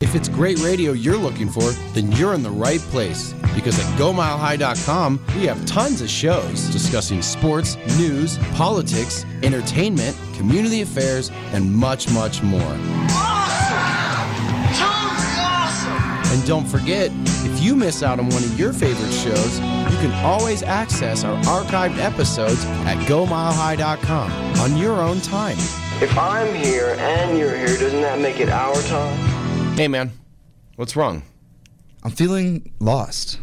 If it's great radio you're looking for, then you're in the right place. Because at GoMileHigh.com, we have tons of shows discussing sports, news, politics, entertainment, community affairs, and much, much more. Awesome! Totally awesome! And don't forget, if you miss out on one of your favorite shows, you can always access our archived episodes at GoMileHigh.com on your own time. If I'm here and you're here, doesn't that make it our time? Hey, man. What's wrong? I'm feeling lost.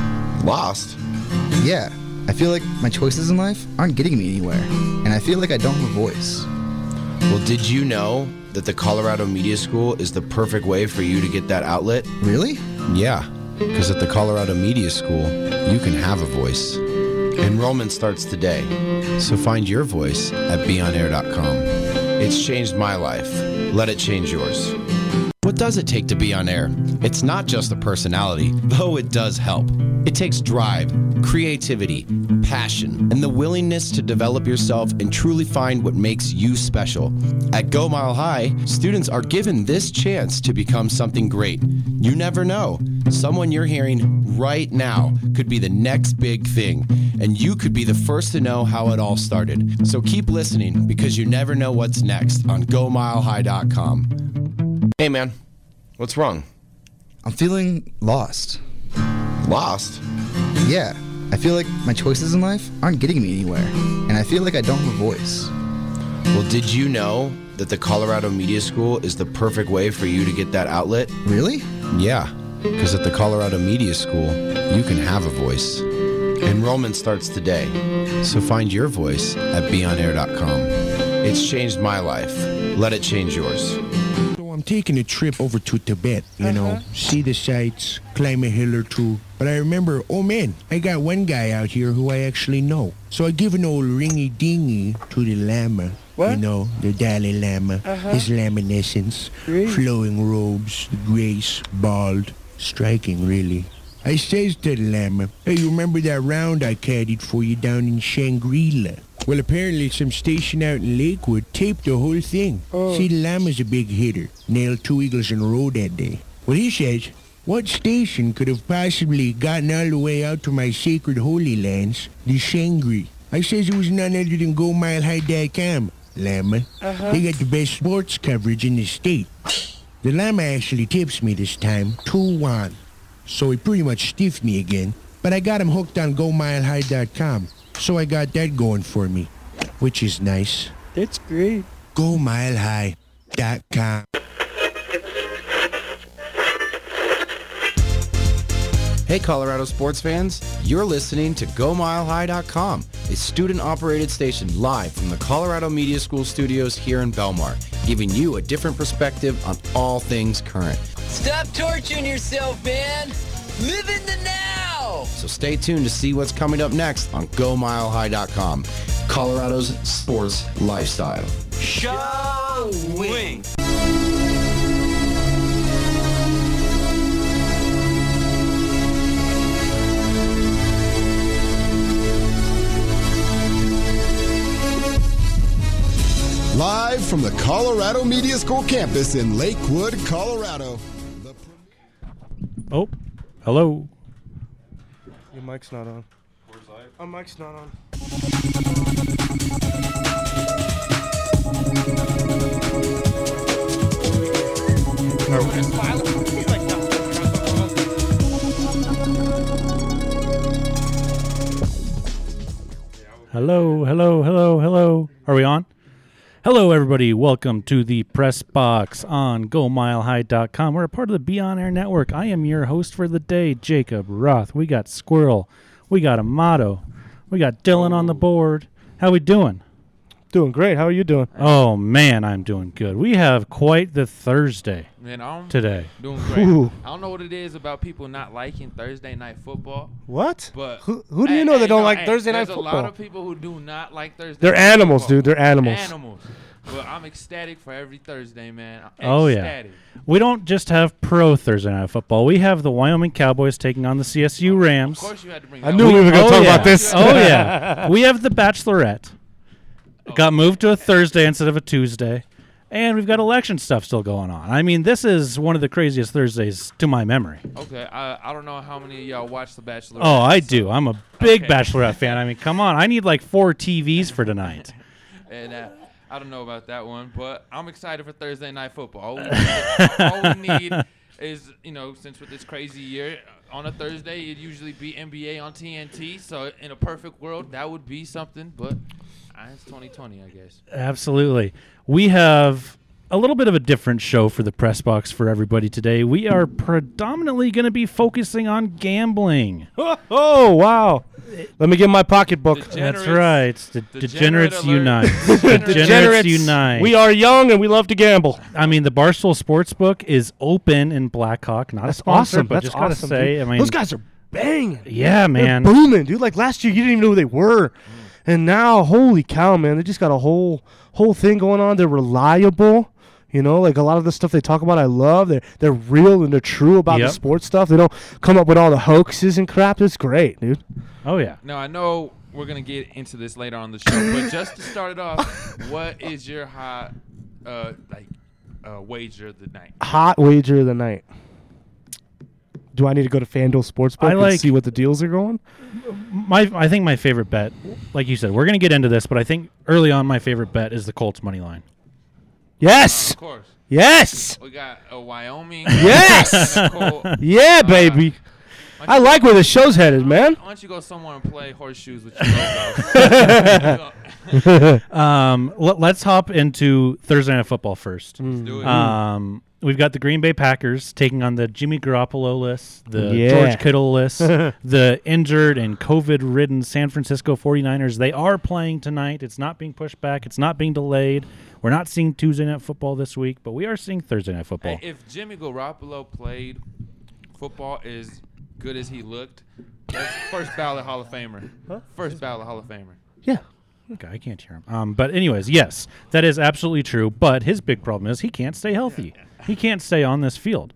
Lost? Yeah, I feel like my choices in life aren't getting me anywhere, and I feel like I don't have a voice. Well, did you know that the Colorado Media School is the perfect way for you to get that outlet? Really? Yeah, because at the Colorado Media School, you can have a voice. Enrollment starts today, so find your voice at beonair.com. It's changed my life. Let it change yours. What does it take to be on air? It's not just the personality, though it does help. It takes drive, creativity, passion, and the willingness to develop yourself and truly find what makes you special. At Go Mile High, students are given this chance to become something great. You never know. Someone you're hearing right now could be the next big thing, and you could be the first to know how it all started. So keep listening, because you never know what's next on GoMileHigh.com. Hey, man. What's wrong? I'm feeling lost. Lost? Yeah, I feel like my choices in life aren't getting me anywhere, and I feel like I don't have a voice. Well, did you know that the Colorado Media School is the perfect way for you to get that outlet? Really? Yeah, because at the Colorado Media School, you can have a voice. Enrollment starts today, so find your voice at beonair.com. It's changed my life. Let it change yours. I'm taking a trip over to Tibet, see the sights, climb a hill or two. But I remember, oh man, I got one guy out here who I actually know. So I give an old ringy-dingy to the Lama. What? The Dalai Lama, his laminescence, flowing robes, the grace, bald, striking really. I says to the Lama, hey, you remember that round I caddied for you down in Shangri-La? Well, apparently some station out in Lakewood taped the whole thing. See, the Lama's a big hitter. Nailed 2 eagles in a row that day. Well, he says, what station could have possibly gotten all the way out to my sacred holy lands, the Shangri? I says it was none other than GoMileHigh.com, Lama. They got the best sports coverage in the state. The Lama actually tips me this time, 2-1. So he pretty much stiffed me again. But I got him hooked on GoMileHigh.com. So I got that going for me, which is nice. That's great. GoMileHigh.com. Hey, Colorado sports fans, you're listening to GoMileHigh.com, a student-operated station live from the Colorado Media School studios here in Belmar, giving you a different perspective on all things current. Stop torturing yourself, man. Live in the now. So stay tuned to see what's coming up next on GoMileHigh.com, Colorado's sports lifestyle. Showing. Live from the Colorado Media School campus in Lakewood, Colorado. Oh, hello. Your mic's not on. Where's live? Our mic's not on. Hello, hello, hello, hello. Are we on? Hello, everybody. Welcome to the Press Box on GoMileHigh.com. We're a part of the Be On Air Network. I am your host for the day, Jacob Roth. We got Squirrel. We got Amato. We got Dylan on the board. How we doing? Doing great. How are you doing? Oh, man, I'm doing good. We have quite the Thursday today. Doing great. Ooh. I don't know what it is about people not liking Thursday night football. What? But who do you know that don't like Thursday night football? There's a lot of people who do not like Thursday They're night animals, football. dude. They're animals. Animals. But I'm ecstatic for every Thursday, man. Oh, Ecstatic. yeah. We don't just have pro Thursday night football. We have the Wyoming Cowboys taking on the CSU Rams. Of course you had to bring I that knew up. we were going to talk yeah. about this. Oh, yeah. We have the Bachelorette. It got moved to a Thursday instead of a Tuesday. And we've got election stuff still going on. I mean, this is one of the craziest Thursdays to my memory. Okay, I don't know how many of y'all watch The Bachelor. Oh, I do. I'm a big Bachelorette fan. I mean, come on. I need like 4 TVs for tonight. And I don't know about that one, but I'm excited for Thursday Night Football. All we need is, since with this crazy year, on a Thursday, it'd usually be NBA on TNT. So in a perfect world, that would be something, but it's 2020, I guess. Absolutely. We have a little bit of a different show for the press box for everybody today. We are predominantly going to be focusing on gambling. Oh, wow. Let me get my pocketbook. That's right. Degenerates Unite. Degenerates Unite. We are young and we love to gamble. I mean, the Barstool Sportsbook is open in Blackhawk. Not a sponsor, awesome. but That's just got to awesome, say, dude. I mean, those guys are banging. Yeah, man. They're booming, dude. Like last year, you didn't even know who they were. And now, holy cow, man, they just got a whole thing going on. They're reliable. Like a lot of the stuff they talk about, I love. They're real and they're true about the sports stuff. They don't come up with all the hoaxes and crap. It's great, dude. Oh, yeah. Now, I know we're going to get into this later on the show, but just to start it off, what is your hot wager of the night? Hot wager of the night. Do I need to go to FanDuel Sportsbook and see what the deals are going? I think my favorite bet, like you said, we're going to get into this, but I think early on my favorite bet is the Colts money line. Yes. Of course. Yes. We got a Wyoming. Yes. Yeah, baby. I like where the show's headed, man. Why don't you go somewhere and play horseshoes with your logo? Let's hop into Thursday Night Football first. Let's do it. We've got the Green Bay Packers taking on the Jimmy Garoppolo list, the Yeah. George Kittle list, the injured and COVID-ridden San Francisco 49ers. They are playing tonight. It's not being pushed back. It's not being delayed. We're not seeing Tuesday Night Football this week, but we are seeing Thursday Night Football. Hey, if Jimmy Garoppolo played football as good as he looked, that's first ballot Hall of Famer. Huh? First ballot Hall of Famer. Yeah. Okay, I can't hear him. But anyways, yes, that is absolutely true. But his big problem is he can't stay healthy. He can't stay on this field.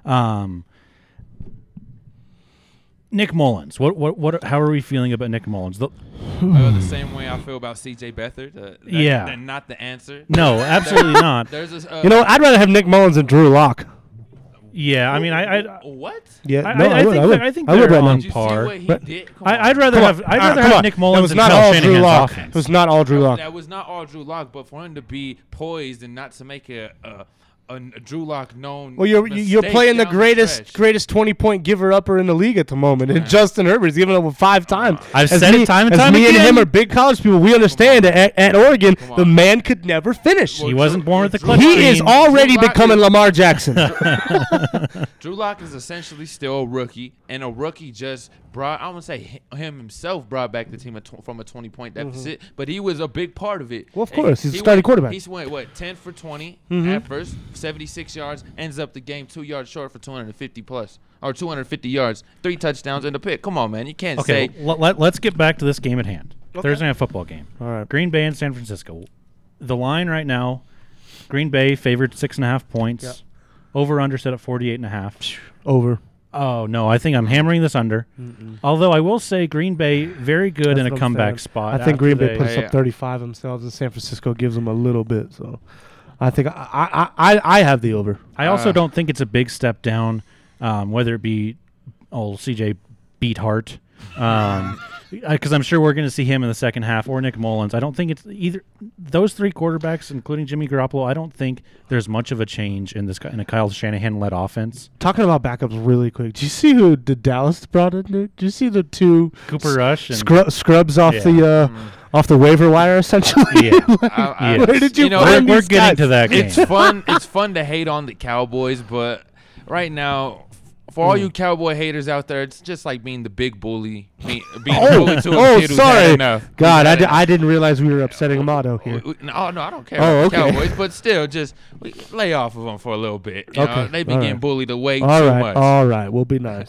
Nick Mullins. What? How are we feeling about Nick Mullins? The same way I feel about C.J. Beathard. Yeah. Not the answer. No, absolutely not. There's this, I'd rather have Nick Mullins than Drew Lock. Yeah, I mean, what? Yeah, I think they're on par. I'd rather have Nick Mullins than Kyle Shanahan's offense. It was not all Drew Lock. That was not all Drew Lock, but for him to be poised and not to make a Drew Lock known. Well, you're playing the greatest 20-point giver-upper in the league at the moment, and Justin Herbert is giving up 5 times. I've said it time and time again. Me and him are big college people. We understand that at Oregon, the man could never finish. He wasn't born with the clutch. He is already becoming Lamar Jackson. Drew Lock is essentially still a rookie, and a rookie just brought, I wouldn't say him himself brought back the team from a 20-point deficit, but he was a big part of it. Well, of course. He's a starting quarterback. He's went, 10 for 20 at first, 76 yards, ends up the game 2 yards short for 250 plus, or 250 yards, 3 touchdowns and a pick. Come on, man. You can't say. Let's get back to this game at hand. Okay. Thursday Night Football game. All right. Green Bay and San Francisco. The line right now, Green Bay favored 6.5 points. Yep. Over-under set at 48.5. Over. Oh, no, I think I'm hammering this under. Although I will say Green Bay, very good in a comeback spot. I think Green Bay puts up 35 themselves, and San Francisco gives them a little bit. So I think I have the over. I also don't think it's a big step down, whether it be CJ Beathard, because I'm sure we're going to see him in the second half, or Nick Mullins. I don't think it's either those 3 quarterbacks, including Jimmy Garoppolo. I don't think there's much of a change in a Kyle Shanahan-led offense. Talking about backups really quick, did you see who the Dallas brought in? Did you see the 2 Cooper Rush and scrubs off off the waiver wire essentially? Yeah. Where did you find we're these getting guys? to that game. It's fun. It's fun to hate on the Cowboys, but right now, for all you Cowboy haters out there, it's just like being the big bully, being bullied to a kid who's had enough. God, I didn't realize we were upsetting Amato here. No, I don't care about the Cowboys, but still, just lay off of them for a little bit. You know, they've been getting bullied way too much. All right, we'll be nice.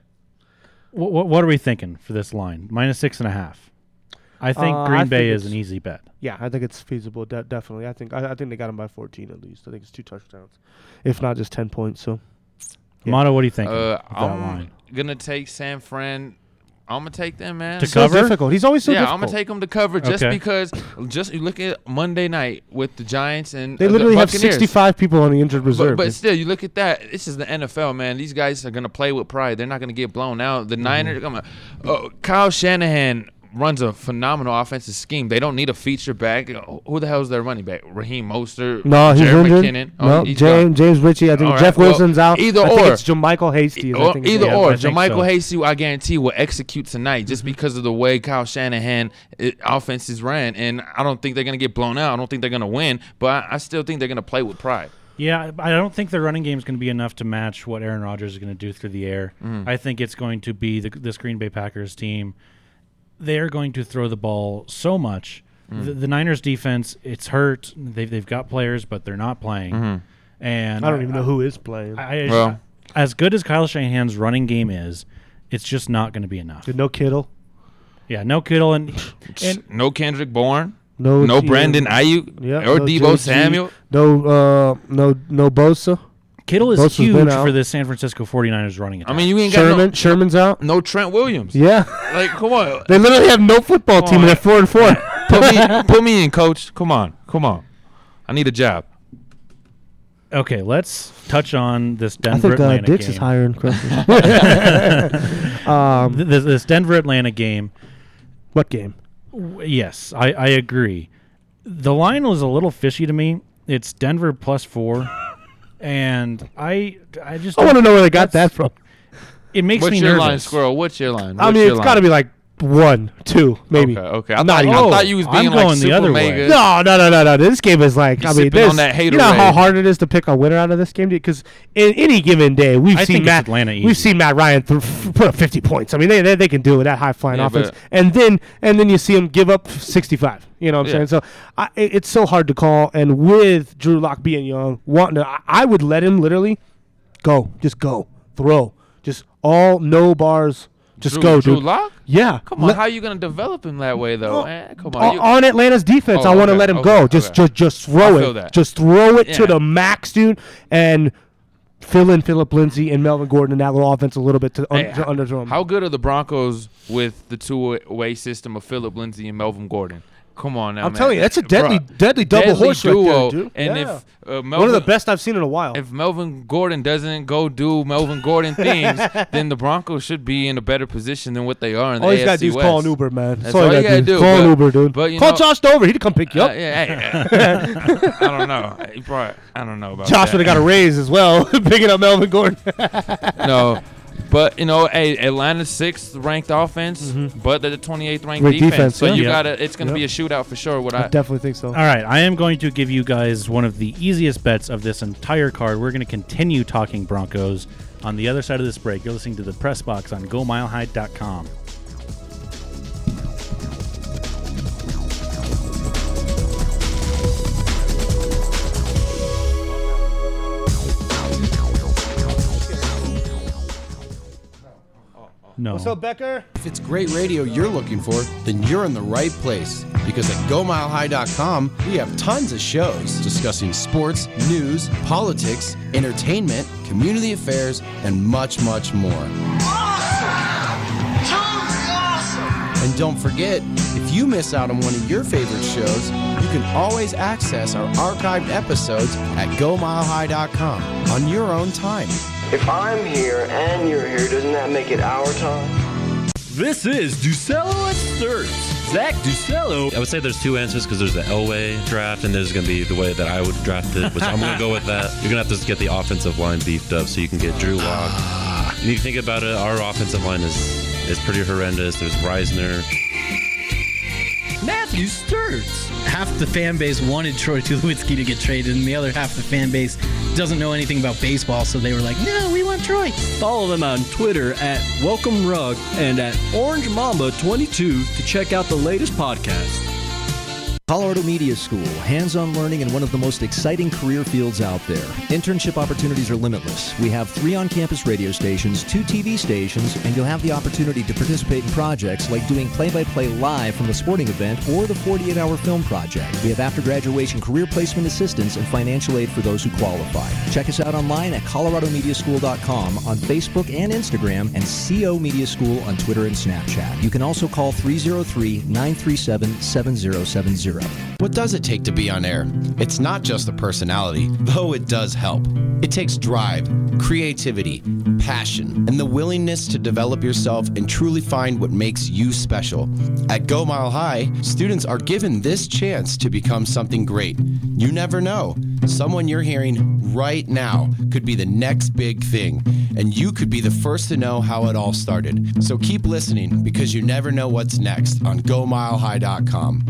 What are we thinking for this line? -6.5. I think Green Bay is an easy bet. Yeah, I think it's feasible. Definitely, I think they got him by 14 at least. I think it's 2 touchdowns, if not just 10 points. So. Yeah. Amato, what do you think? I'm gonna take San Fran I'm gonna take them, man. To So cover? difficult. He's always so yeah, difficult. I'm gonna take them to cover just Okay. because. Just you look at Monday night with the Giants and They the literally have Buccaneers. 65 people on the injured reserve. But still, you look at that. This is the NFL, man. These guys are gonna play with pride. They're not gonna get blown out. The Niners, come on. Kyle Shanahan runs a phenomenal offensive scheme. They don't need a feature back. Who the hell is their running back? Raheem Mostert. No, he's Jared injured. McKinnon. No, he's gone. James Ritchie. I think All right, Jeff well, Wilson's out. either I think or. it's JaMychal Hasty. I think Either is- or. I think JaMychal so. Hasty, I guarantee, will execute tonight just because of the way Kyle Shanahan offenses ran. And I don't think they're going to get blown out. I don't think they're going to win. But I still think they're going to play with pride. Yeah, I don't think their running game is going to be enough to match what Aaron Rodgers is going to do through the air. I think it's going to be this Green Bay Packers team. They're going to throw the ball so much. The Niners defense, it's hurt. They've got players, but they're not playing. And I don't even know who is playing. As good as Kyle Shanahan's running game is, it's just not going to be enough. No Kittle. Yeah, no Kittle and no Kendrick Bourne. No Brandon Ayuk. Yeah, Or no Deebo JG, Samuel. No Bosa. Kittle is Bosa's been huge out. for the San Francisco 49ers running attack. I mean, you ain't got Sherman's out. no Trent Williams. Yeah. Like, come on. They literally have no football team. on. They're 4-4. Put me in, coach. Come on. I need a job. Okay, let's touch on this I Denver think Atlanta Dix game. is hiring Christmas. This Denver Atlanta game. What game? Yes, I agree. The line was a little fishy to me. It's Denver +4, and I just I want to know where they got that from. It makes What's me your nervous. line, Squirrel? What's your line? I mean, it's got to be like 1, 2, maybe. Okay. I Not thought even. you was I'm being like going the super other way. mega. No. This game is like, You're I mean, sipping this, on that you know how Haterade. hard it is to pick a winner out of this game? Because in any given day, we've I seen think it's Matt. Atlanta easy. We've seen Matt Ryan put up 50 points. I mean, they can do it, that high flying Yeah, offense, but- and then you see him give up 65. You know what I'm Yeah. saying? So it's so hard to call. And with Drew Lock being young, I would let him literally go, just go, throw, just no bars. Just go, Drew dude. Lock? Yeah. Come on, how you gonna develop him that way though? Man? Come on. On Atlanta's defense, I want to let him go. Just throw I feel it. that. Just throw it to Yeah. the max, dude, and fill in Phillip Lindsay and Melvin Gordon in that little offense a little bit to underthrow him. How good are the Broncos with the two-way system of Phillip Lindsay and Melvin Gordon? Come on now, I'm man. telling you, that's a deadly double Deadly horse right duo. there, dude. And Yeah. if Melvin, one of the best I've seen in a while. If Melvin Gordon doesn't go do Melvin Gordon things, then the Broncos should be in a better position than what they are in the All he's AFC got to do is West. call an Uber, man. That's all you gotta do. Call an but- Uber, dude. But, you Call know, Josh Dover. He'd come pick you up. I don't know. He probably, I don't know about Josh that. would have got a raise as well, picking up Melvin Gordon. No. But, Atlanta's 6th ranked offense, but they're the 28th ranked Great defense, So yeah. you Yep. gotta. It's gonna be a shootout for sure. I definitely think so. All right, I am going to give you guys one of the easiest bets of this entire card. We're going to continue talking Broncos on the other side of this break. You're listening to the Press Box on GoMileHigh.com. No. What's up, Becker? If it's great radio you're looking for, then you're in the right place. Because at GoMileHigh.com, we have tons of shows discussing sports, news, politics, entertainment, community affairs, and much, much more. And don't forget, if you miss out on one of your favorite shows, you can always access our archived episodes at GoMileHigh.com on your own time. If I'm here and you're here, doesn't that make it our time? This is Ducello at Sturts. Zach Ducello. I would say there's two answers because there's the Elway draft and there's going to be the way that I would draft it, which I'm going to go with that. You're going to have to get the offensive line beefed up so you can get Drew Lock. You need to think about it. Our offensive line is pretty horrendous. There's Reisner. Matthew Sturts. Half the fan base wanted Troy Tulowitzki to get traded, and the other half the fan base doesn't know anything about baseball, so they were like, no, we want Troy. Follow them on Twitter at Welcome Rug and at Orange Mamba 22 to check out the latest podcast. Colorado Media School, hands-on learning in one of the most exciting career fields out there. Internship opportunities are limitless. We have 3 on-campus radio stations, 2 TV stations, and you'll have the opportunity to participate in projects like doing play-by-play live from the sporting event or the 48-hour film project. We have after-graduation career placement assistance and financial aid for those who qualify. Check us out online at coloradomediaschool.com, on Facebook and Instagram, and CO Media School on Twitter and Snapchat. You can also call 303-937-7070. What does it take to be on air? It's not just the personality, though it does help. It takes drive, creativity, passion, and the willingness to develop yourself and truly find what makes you special. At Go Mile High, students are given this chance to become something great. You never know. Someone you're hearing right now could be the next big thing, and you could be the first to know how it all started. So keep listening, because you never know what's next on GoMileHigh.com.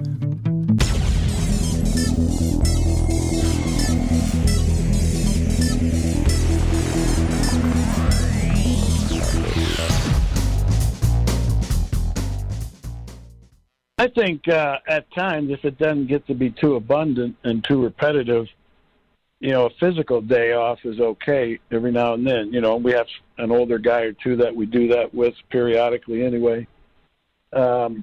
I think at times, if it doesn't get to be too abundant and too repetitive, a physical day off is okay every now and then. We have an older guy or two that we do that with periodically anyway. But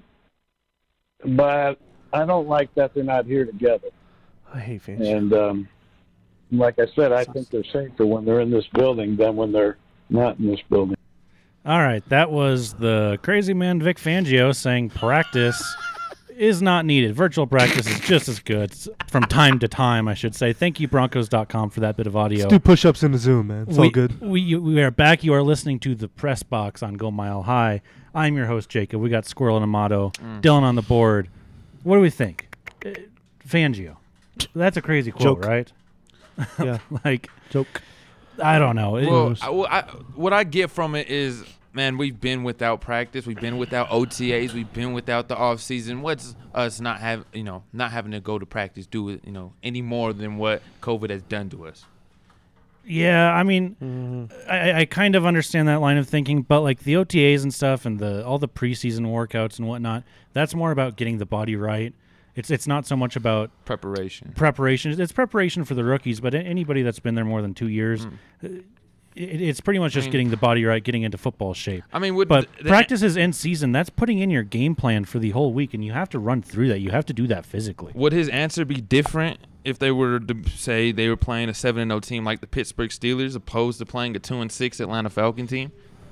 I don't like that they're not here together. I hate fans. And like I said, I think they're safer when they're in this building than when they're not in this building. All right, that was the crazy man Vic Fangio saying practice is not needed. Virtual practice is just as good from time to time, I should say. Thank you, Broncos.com, for that bit of audio. Let's do push-ups in the Zoom, man. It's all good. We are back. You are listening to the Press Box on Go Mile High. I'm your host, Jacob. We got Squirrel and Amato, Dylan on the board. What do we think? Fangio. That's a crazy quote, Joke. right? Yeah. Joke. I don't know. What I get from it is, man, we've been without practice. We've been without OTAs. We've been without the off season. What's us not having to go to practice do any more than what COVID has done to us? Yeah, I mean, I kind of understand that line of thinking, but like the OTAs and stuff and all the preseason workouts and whatnot, that's more about getting the body right. It's not so much about preparation. It's preparation for the rookies, but anybody that's been there more than 2 years, it's pretty much just getting the body right, getting into football shape. I mean, practices in season, that's putting in your game plan for the whole week, and you have to run through that. You have to do that physically. Would his answer be different if they were to say they were playing a 7-0 team like the Pittsburgh Steelers, opposed to playing a 2-6 Atlanta Falcon team?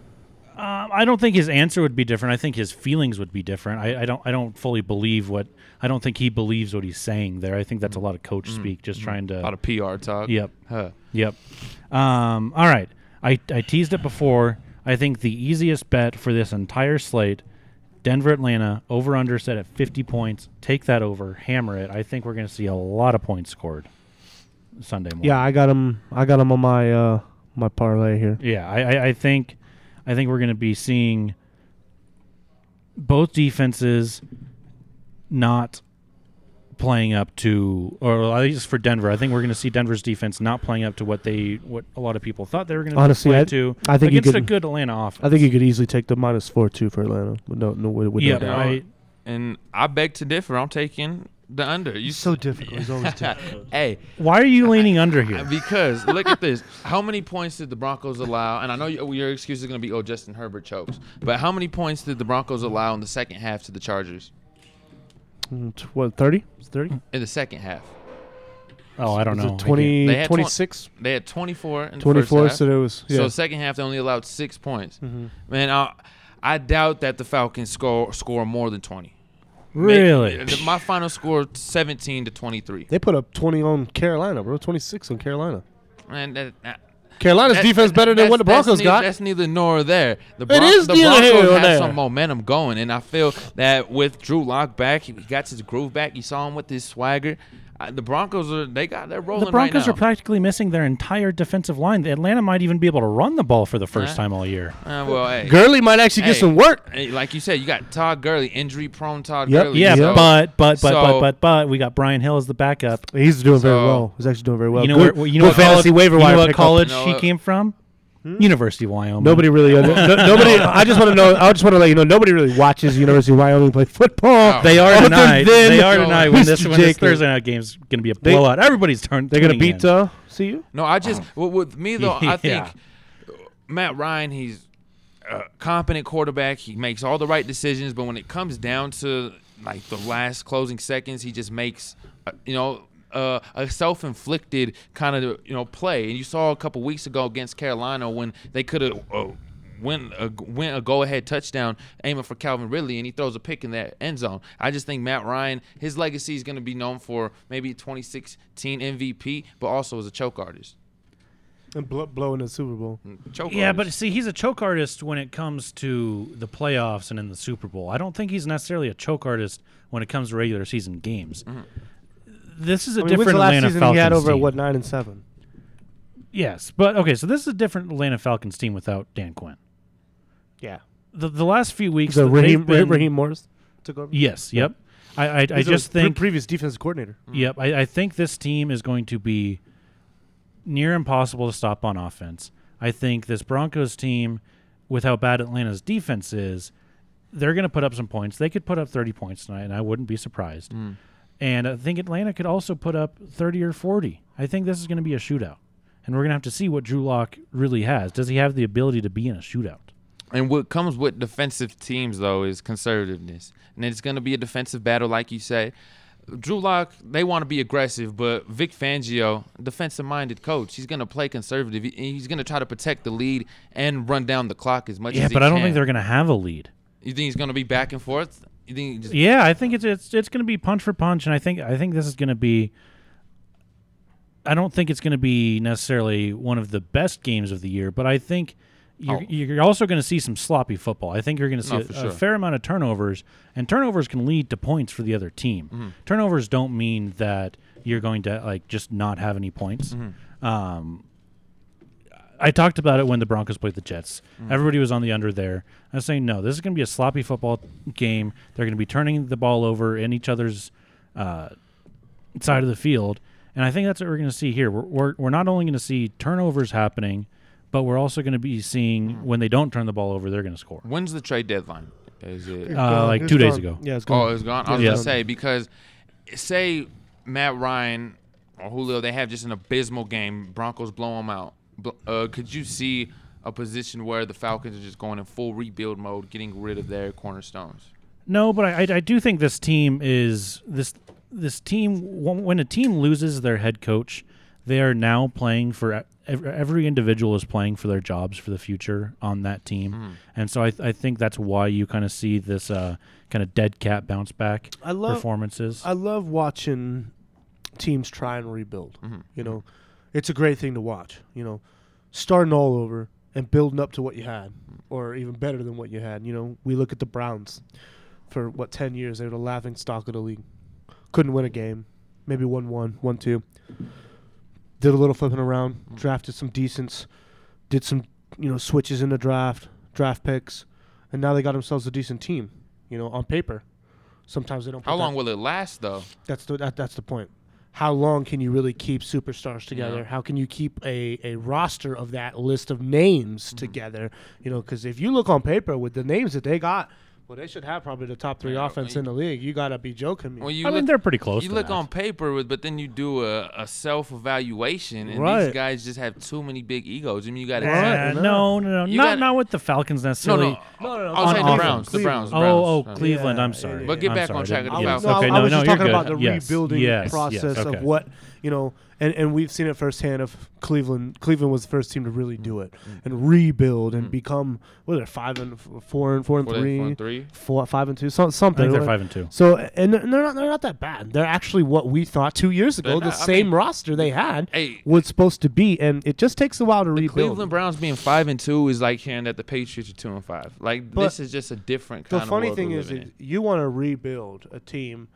I don't think his answer would be different. I think his feelings would be different. I don't fully believe I don't think he believes what he's saying there. I think that's a lot of coach speak, just trying to. A lot of PR talk. Yep. Huh. Yep. All right. I teased it before. I think the easiest bet for this entire slate, Denver, Atlanta, over/under set at 50 points. Take that over, hammer it. I think we're going to see a lot of points scored Sunday morning. Yeah, I got him on my my parlay here. Yeah, I think we're going to be seeing both defenses not playing up to, or at least for Denver, I think we're going to see Denver's defense not playing up to what a lot of people thought they were going to play to. I think against a good Atlanta offense. I think you could easily take the -4 too for Atlanta. No doubt. And I beg to differ. I'm taking the under. It's so difficult. It's always difficult. Hey, why are you leaning under here? Because look at this. How many points did the Broncos allow? And I know your excuse is going to be, Justin Herbert chokes. But how many points did the Broncos allow in the second half to the Chargers? What, 30? It's 30? In the second half. Oh, I don't know. 26? They had 24 in the 24, first half. so it was. Yeah. So second half, they only allowed 6 points. Mm-hmm. Man, I doubt that the Falcons score more than 20. Really? My final score 17-23. They put up 20 on Carolina, bro. 26 on Carolina. Man, Carolina's defense better than what the Broncos got. That's neither nor there. The Broncos have some momentum going, and I feel that with Drew Lock back, he got his groove back. You saw him with his swagger. The Broncos they're rolling right now. The Broncos are practically missing their entire defensive line. Atlanta might even be able to run the ball for the first time all year. Hey, Gurley might actually get some work. Hey, like you said, you got Todd Gurley, injury-prone Todd Gurley. Yeah, but we got Brian Hill as the backup. He's doing very well. He's actually doing very well. You know what college he came from? University of Wyoming. Nobody really. Nobody. I just want to know. I just want to let you know. Nobody really watches University of Wyoming play football. They are tonight. They are tonight. When this Thursday night game is going to be a blowout. Everybody's turn. They're going to beat CU. No, I just with me though. I think Matt Ryan. He's a competent quarterback. He makes all the right decisions, but when it comes down to like the last closing seconds, he just makes a self-inflicted kind of play. And you saw a couple weeks ago against Carolina when they could have went a go-ahead touchdown aiming for Calvin Ridley, and he throws a pick in that end zone. I just think Matt Ryan, his legacy is going to be known for maybe 2016 MVP, but also as a choke artist. And blowing the Super Bowl. But see, he's a choke artist when it comes to the playoffs and in the Super Bowl. I don't think he's necessarily a choke artist when it comes to regular season games. Mm-hmm. This is a different Atlanta Falcons he had over team. 9-7. Yes, but okay, so this is a different Atlanta Falcons team without Dan Quinn. Yeah. The last few weeks, Raheem Morris took over. Yes. Yep. I just think previous defensive coordinator. Yep. I think this team is going to be near impossible to stop on offense. I think this Broncos team, with how bad Atlanta's defense is, they're going to put up some points. They could put up 30 points tonight, and I wouldn't be surprised. And I think Atlanta could also put up 30 or 40. I think this is going to be a shootout. And we're going to have to see what Drew Lock really has. Does he have the ability to be in a shootout? And what comes with defensive teams, though, is conservativeness. And it's going to be a defensive battle, like you say. Drew Lock, they want to be aggressive, but Vic Fangio, defensive-minded coach, he's going to play conservative. He's going to try to protect the lead and run down the clock as much as he can. Yeah, but I don't think they're going to have a lead. You think he's going to be back and forth? I think it's going to be punch for punch, and I think this is going to be. I don't think it's going to be necessarily one of the best games of the year, but I think you're also going to see some sloppy football. I think you're going to see a fair amount of turnovers, and turnovers can lead to points for the other team. Mm-hmm. Turnovers don't mean that you're going to just not have any points. Mm-hmm. I talked about it when the Broncos played the Jets. Mm-hmm. Everybody was on the under there. I was saying, no, this is going to be a sloppy football game. They're going to be turning the ball over in each other's side of the field. And I think that's what we're going to see here. We're not only going to see turnovers happening, but we're also going to be seeing when they don't turn the ball over, they're going to score. When's the trade deadline? Is it like 2 days ago? Yeah, it's gone. Oh, it's gone? I was going to say, because say Matt Ryan or Julio, they have just an abysmal game. Broncos blow them out. Could you see a position where the Falcons are just going in full rebuild mode, getting rid of their cornerstones? No, but I do think this team is this team. When a team loses their head coach, they are now playing for every individual is playing for their jobs for the future on that team, and so I think that's why you kind of see this kind of dead cat bounce back performances. I love watching teams try and rebuild. Mm-hmm. It's a great thing to watch. Starting all over and building up to what you had, or even better than what you had. We look at the Browns. For 10 years, they were the laughing stock of the league. Couldn't win a game. Maybe won 1, 1-2. Did a little flipping around. Drafted some decents. Did some, switches in the draft picks, and now they got themselves a decent team. On paper. Sometimes they don't. How long will it last, though? That's the point. How long can you really keep superstars together? Yeah. How can you keep a roster of that list of names together? Because if you look on paper with the names that they got. Well, they should have probably the top 3 offense in the league. You got to be joking me. Well, they're pretty close You to look that. on paper, but then you do a self-evaluation, and these guys just have too many big egos. I mean, you got to No. Not with the Falcons necessarily. No. I'll say the Browns. The Browns. Cleveland. I'm sorry. But get back on track of the Falcons. I was just talking about the rebuilding process of what, and we've seen it firsthand of Cleveland. Cleveland was the first team to really do it and rebuild and become, what are they, 5-4 and 4-3? 5-2, something. I think they're 5-2. So and they're not that bad. They're actually what we thought 2 years ago. The same roster they had was supposed to be, and it just takes a while to rebuild. Cleveland Browns being 5-2 is like hearing that the Patriots are 2-5. Like this is just a different kind of world. The funny thing is, you want to rebuild a team.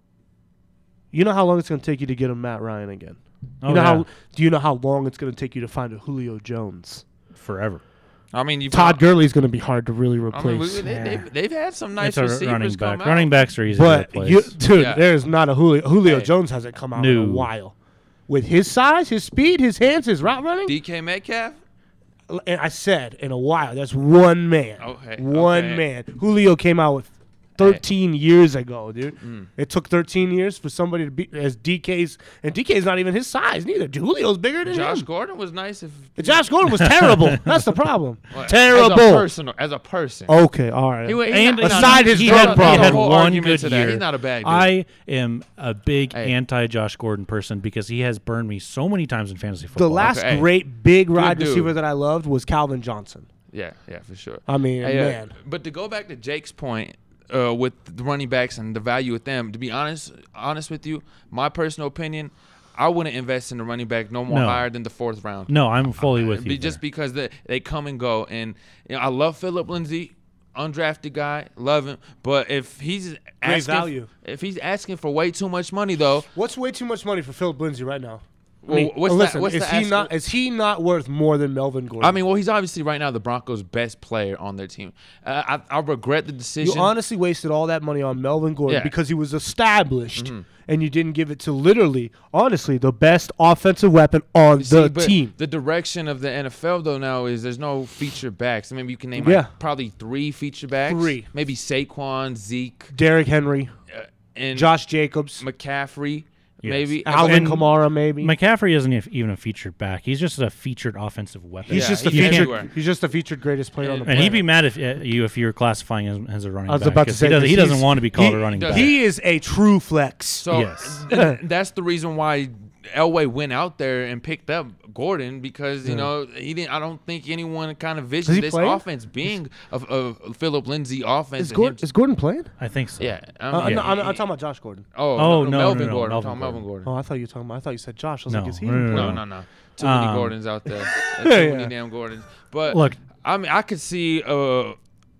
You know how long it's going to take you to get a Matt Ryan again. Do you know how long it's going to take you to find a Julio Jones? Forever. I mean, Todd Gurley's going to be hard to really replace. They've had some nice receivers come out. Running backs are easy to replace. There's not a Julio Jones hasn't come out in a while. With his size, his speed, his hands, his route running. DK Metcalf? and I said in a while, that's one man. Okay. One man. Julio came out with 13 years ago, dude. It took 13 years for somebody to be as DK's, and DK's not even his size neither. Julio's bigger than Josh him. Gordon was nice. Josh Gordon was terrible. That's the problem. Well, Terrible. As a person. Okay, all right. And aside his he drug had problem. one good year. He's not a bad dude. I am a big anti-Josh Gordon person because he has burned me so many times in fantasy football. The last great big wide dude. receiver that I loved was Calvin Johnson. Yeah, for sure. I mean, man. But to go back to Jake's point, with the running backs and the value with them, to be honest with you, my personal opinion, I wouldn't invest in the running back no more higher than the 4th round. No, I'm fully with you. Just because they come and go, and I love Phillip Lindsay, undrafted guy, love him. But if he's asking for way too much money, though, what's way too much money for Phillip Lindsay right now? Well, is he not worth more than Melvin Gordon? I mean, well, he's obviously right now the Broncos' best player on their team. I regret the decision. You honestly wasted all that money on Melvin Gordon because he was established, and you didn't give it to literally, honestly, the best offensive weapon on the team. The direction of the NFL, though, now is there's no feature backs. I mean, you can name probably 3 feature backs. 3. Maybe Saquon, Zeke. Derrick Henry. And Josh Jacobs. McCaffrey. Yes. Maybe Alvin Kamara, maybe. McCaffrey isn't even a featured back. He's just a featured offensive weapon. He's just a featured greatest player on the planet. And he'd be mad if you were classifying him as a running back. I was about to say he doesn't want to be called a running back. He is a true flex. So that's the reason why Elway went out there and picked up Gordon because he didn't. I don't think anyone kind of visioned this offense being a Phillip Lindsay offense. Is Gordon playing? I think so. Yeah, I'm talking about Josh Gordon. No, Melvin Gordon. I'm talking Melvin Gordon. Oh, I thought you were talking about. I thought you said Josh. I was like, is he? No. Too many Gordons out there. Too many damn Gordons. But look, I mean, I could see a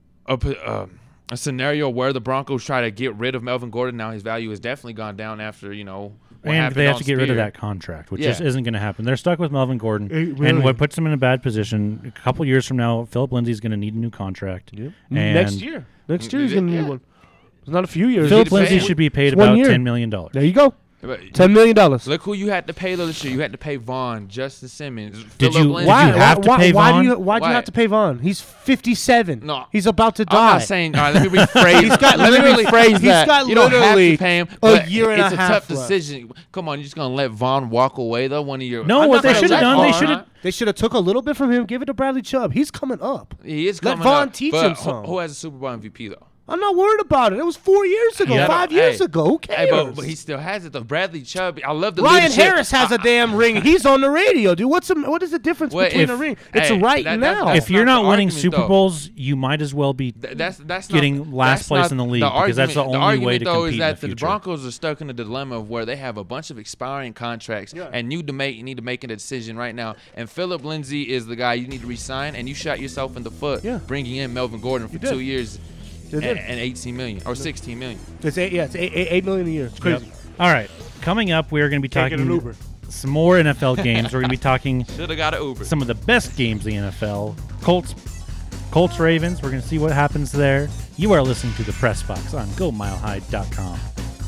scenario where the Broncos try to get rid of Melvin Gordon. Now his value has definitely gone down after and they have to get rid of that contract, which just isn't going to happen. They're stuck with Melvin Gordon, and what puts them in a bad position. A couple years from now, Phillip Lindsay's going to need a new contract. Yep. Next year he's going to need one. It's not a few years. Phillip Lindsay should be paid about $10 million. There you go. $10 million. Look who you had to pay this year. You had to pay Vaughn, Justice Simmons. Did you have to pay Vaughn? Why do you have to pay Vaughn? He's 57. No, he's about to die. I'm not saying. All right, let me rephrase. He's got you don't have to pay him. A year and a half. It's a tough decision. Come on, you're just gonna let Vaughn walk away though? One of your what they should have done? They should have took a little bit from him. Give it to Bradley Chubb. He's coming up. He is coming up. Let Vaughn up, teach him some. Who has a Super Bowl MVP though? I'm not worried about it. It was 4 years ago, 5 years ago. Who cares? But he still has it though. Bradley Chubb. I love the Ryan leadership. Harris has a damn ring. He's on the radio, dude. What is the difference between a ring? It's right now. If you're not winning Super Bowls, you might as well be getting last place in the league because that's the only way to compete in the future. The argument, though, is that the Broncos are stuck in a dilemma of where they have a bunch of expiring contracts and you need to make a decision right now. And Phillip Lindsay is the guy you need to re-sign, and you shot yourself in the foot bringing in Melvin Gordon for 2 years. And 18 million or 16 million. It's $8 million a year. It's crazy. Yep. All right, coming up, we are going to be talking some more NFL games. We're going to be talking some of the best games in the NFL. Colts Ravens. We're going to see what happens there. You are listening to the Press Box on GoMileHigh.com.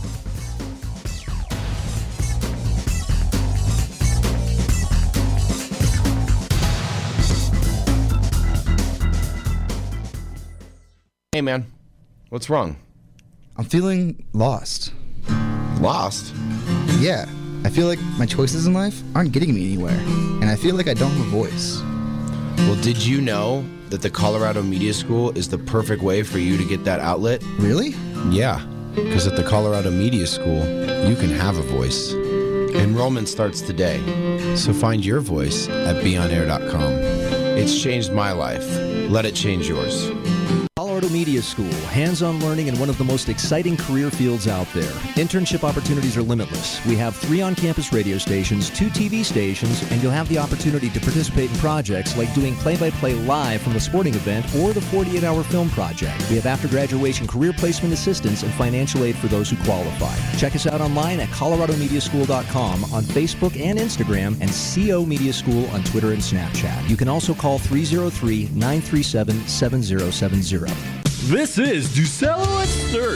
Hey, man. What's wrong? I'm feeling lost. Lost? Yeah. I feel like my choices in life aren't getting me anywhere. And I feel like I don't have a voice. Well, did you know that the Colorado Media School is the perfect way for you to get that outlet? Really? Yeah. Because at the Colorado Media School, you can have a voice. Enrollment starts today. So find your voice at beonair.com. It's changed my life. Let it change yours. Colorado Media School, hands-on learning in one of the most exciting career fields out there. Internship opportunities are limitless. We have 3 on-campus radio stations, 2 TV stations, and you'll have the opportunity to participate in projects like doing play-by-play live from a sporting event or the 48-hour film project. We have after-graduation career placement assistance and financial aid for those who qualify. Check us out online at coloradomediaschool.com, on Facebook and Instagram, and CO Media School on Twitter and Snapchat. You can also call 303-937-7070. This is Ducello at Sturts.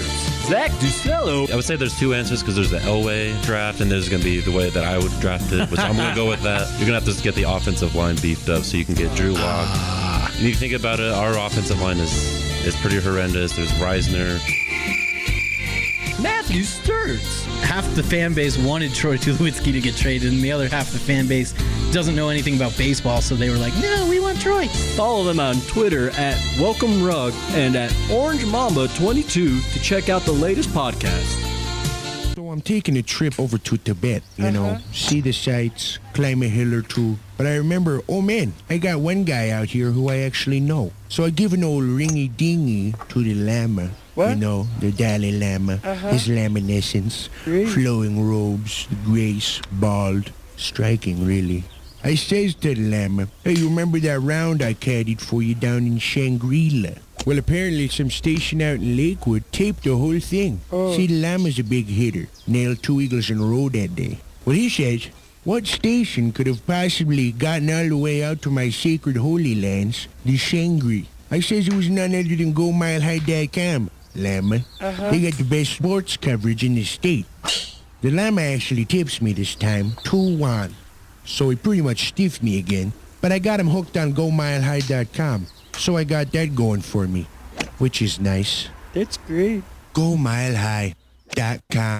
Zach Ducello. I would say there's two answers because there's the Elway draft and there's going to be the way that I would draft it, which I'm going to go with that. You're going to have to get the offensive line beefed up so you can get Drew Lock. You need to think about it. Our offensive line is pretty horrendous. There's Reisner. Matthew Sturts. Half the fan base wanted Troy Tulowitzki to get traded, and the other half the fan base doesn't know anything about baseball, so they were like, no, we want Troy. Follow them on Twitter at Welcome Rug and at Orange Mamba 22 to check out the latest podcast. So I'm taking a trip over to Tibet, see the sights, climb a hill or two. But I remember, oh man, I got one guy out here who I actually know. So I give an old ringy-dingy to the Lama. What? The Dalai Lama, his laminescence, flowing robes, the grace, bald, striking really. I says to the Lama, hey, you remember that round I caddied for you down in Shangri-La? Well, apparently some station out in Lakewood taped the whole thing. See, the Lama's a big hitter. Nailed 2 eagles in a row that day. Well, he says, what station could have possibly gotten all the way out to my sacred holy lands, the Shangri? I says it was none other than GoMileHigh.com, Lama. They got the best sports coverage in the state. The Lama actually tips me this time, 2-1. So he pretty much stiffed me again, but I got him hooked on GoMileHigh.com. So I got that going for me, which is nice. It's great. GoMileHigh.com.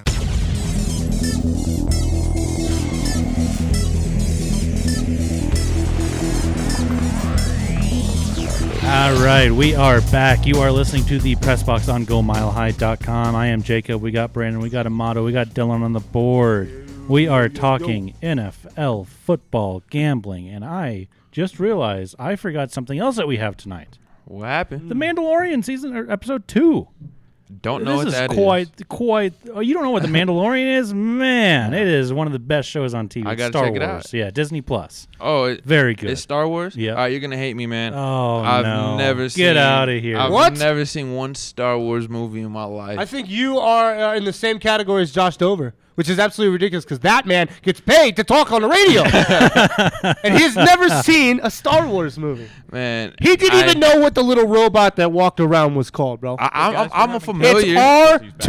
All right, we are back. You are listening to the Press Box on GoMileHigh.com. I am Jacob. We got Brandon. We got Amato. We got Dylan on the board. We are talking NFL, football, gambling, and I just realized I forgot something else that we have tonight. What happened? The Mandalorian season, or episode 2. Don't know what that is. Quite. Oh, you don't know what The Mandalorian is? Man, it is one of the best shows on TV. I gotta Star check it Wars. out. Yeah, Disney Plus. Oh, very good. It's Star Wars? Yeah. All right, you're going to hate me, man. Oh, I've never seen. Get out of here. I've never seen one Star Wars movie in my life. I think you are in the same category as Josh Dover, which is absolutely ridiculous because that man gets paid to talk on the radio. And he's never seen a Star Wars movie. Man. He didn't even know what the little robot that walked around was called, bro. I'm a familiar. It's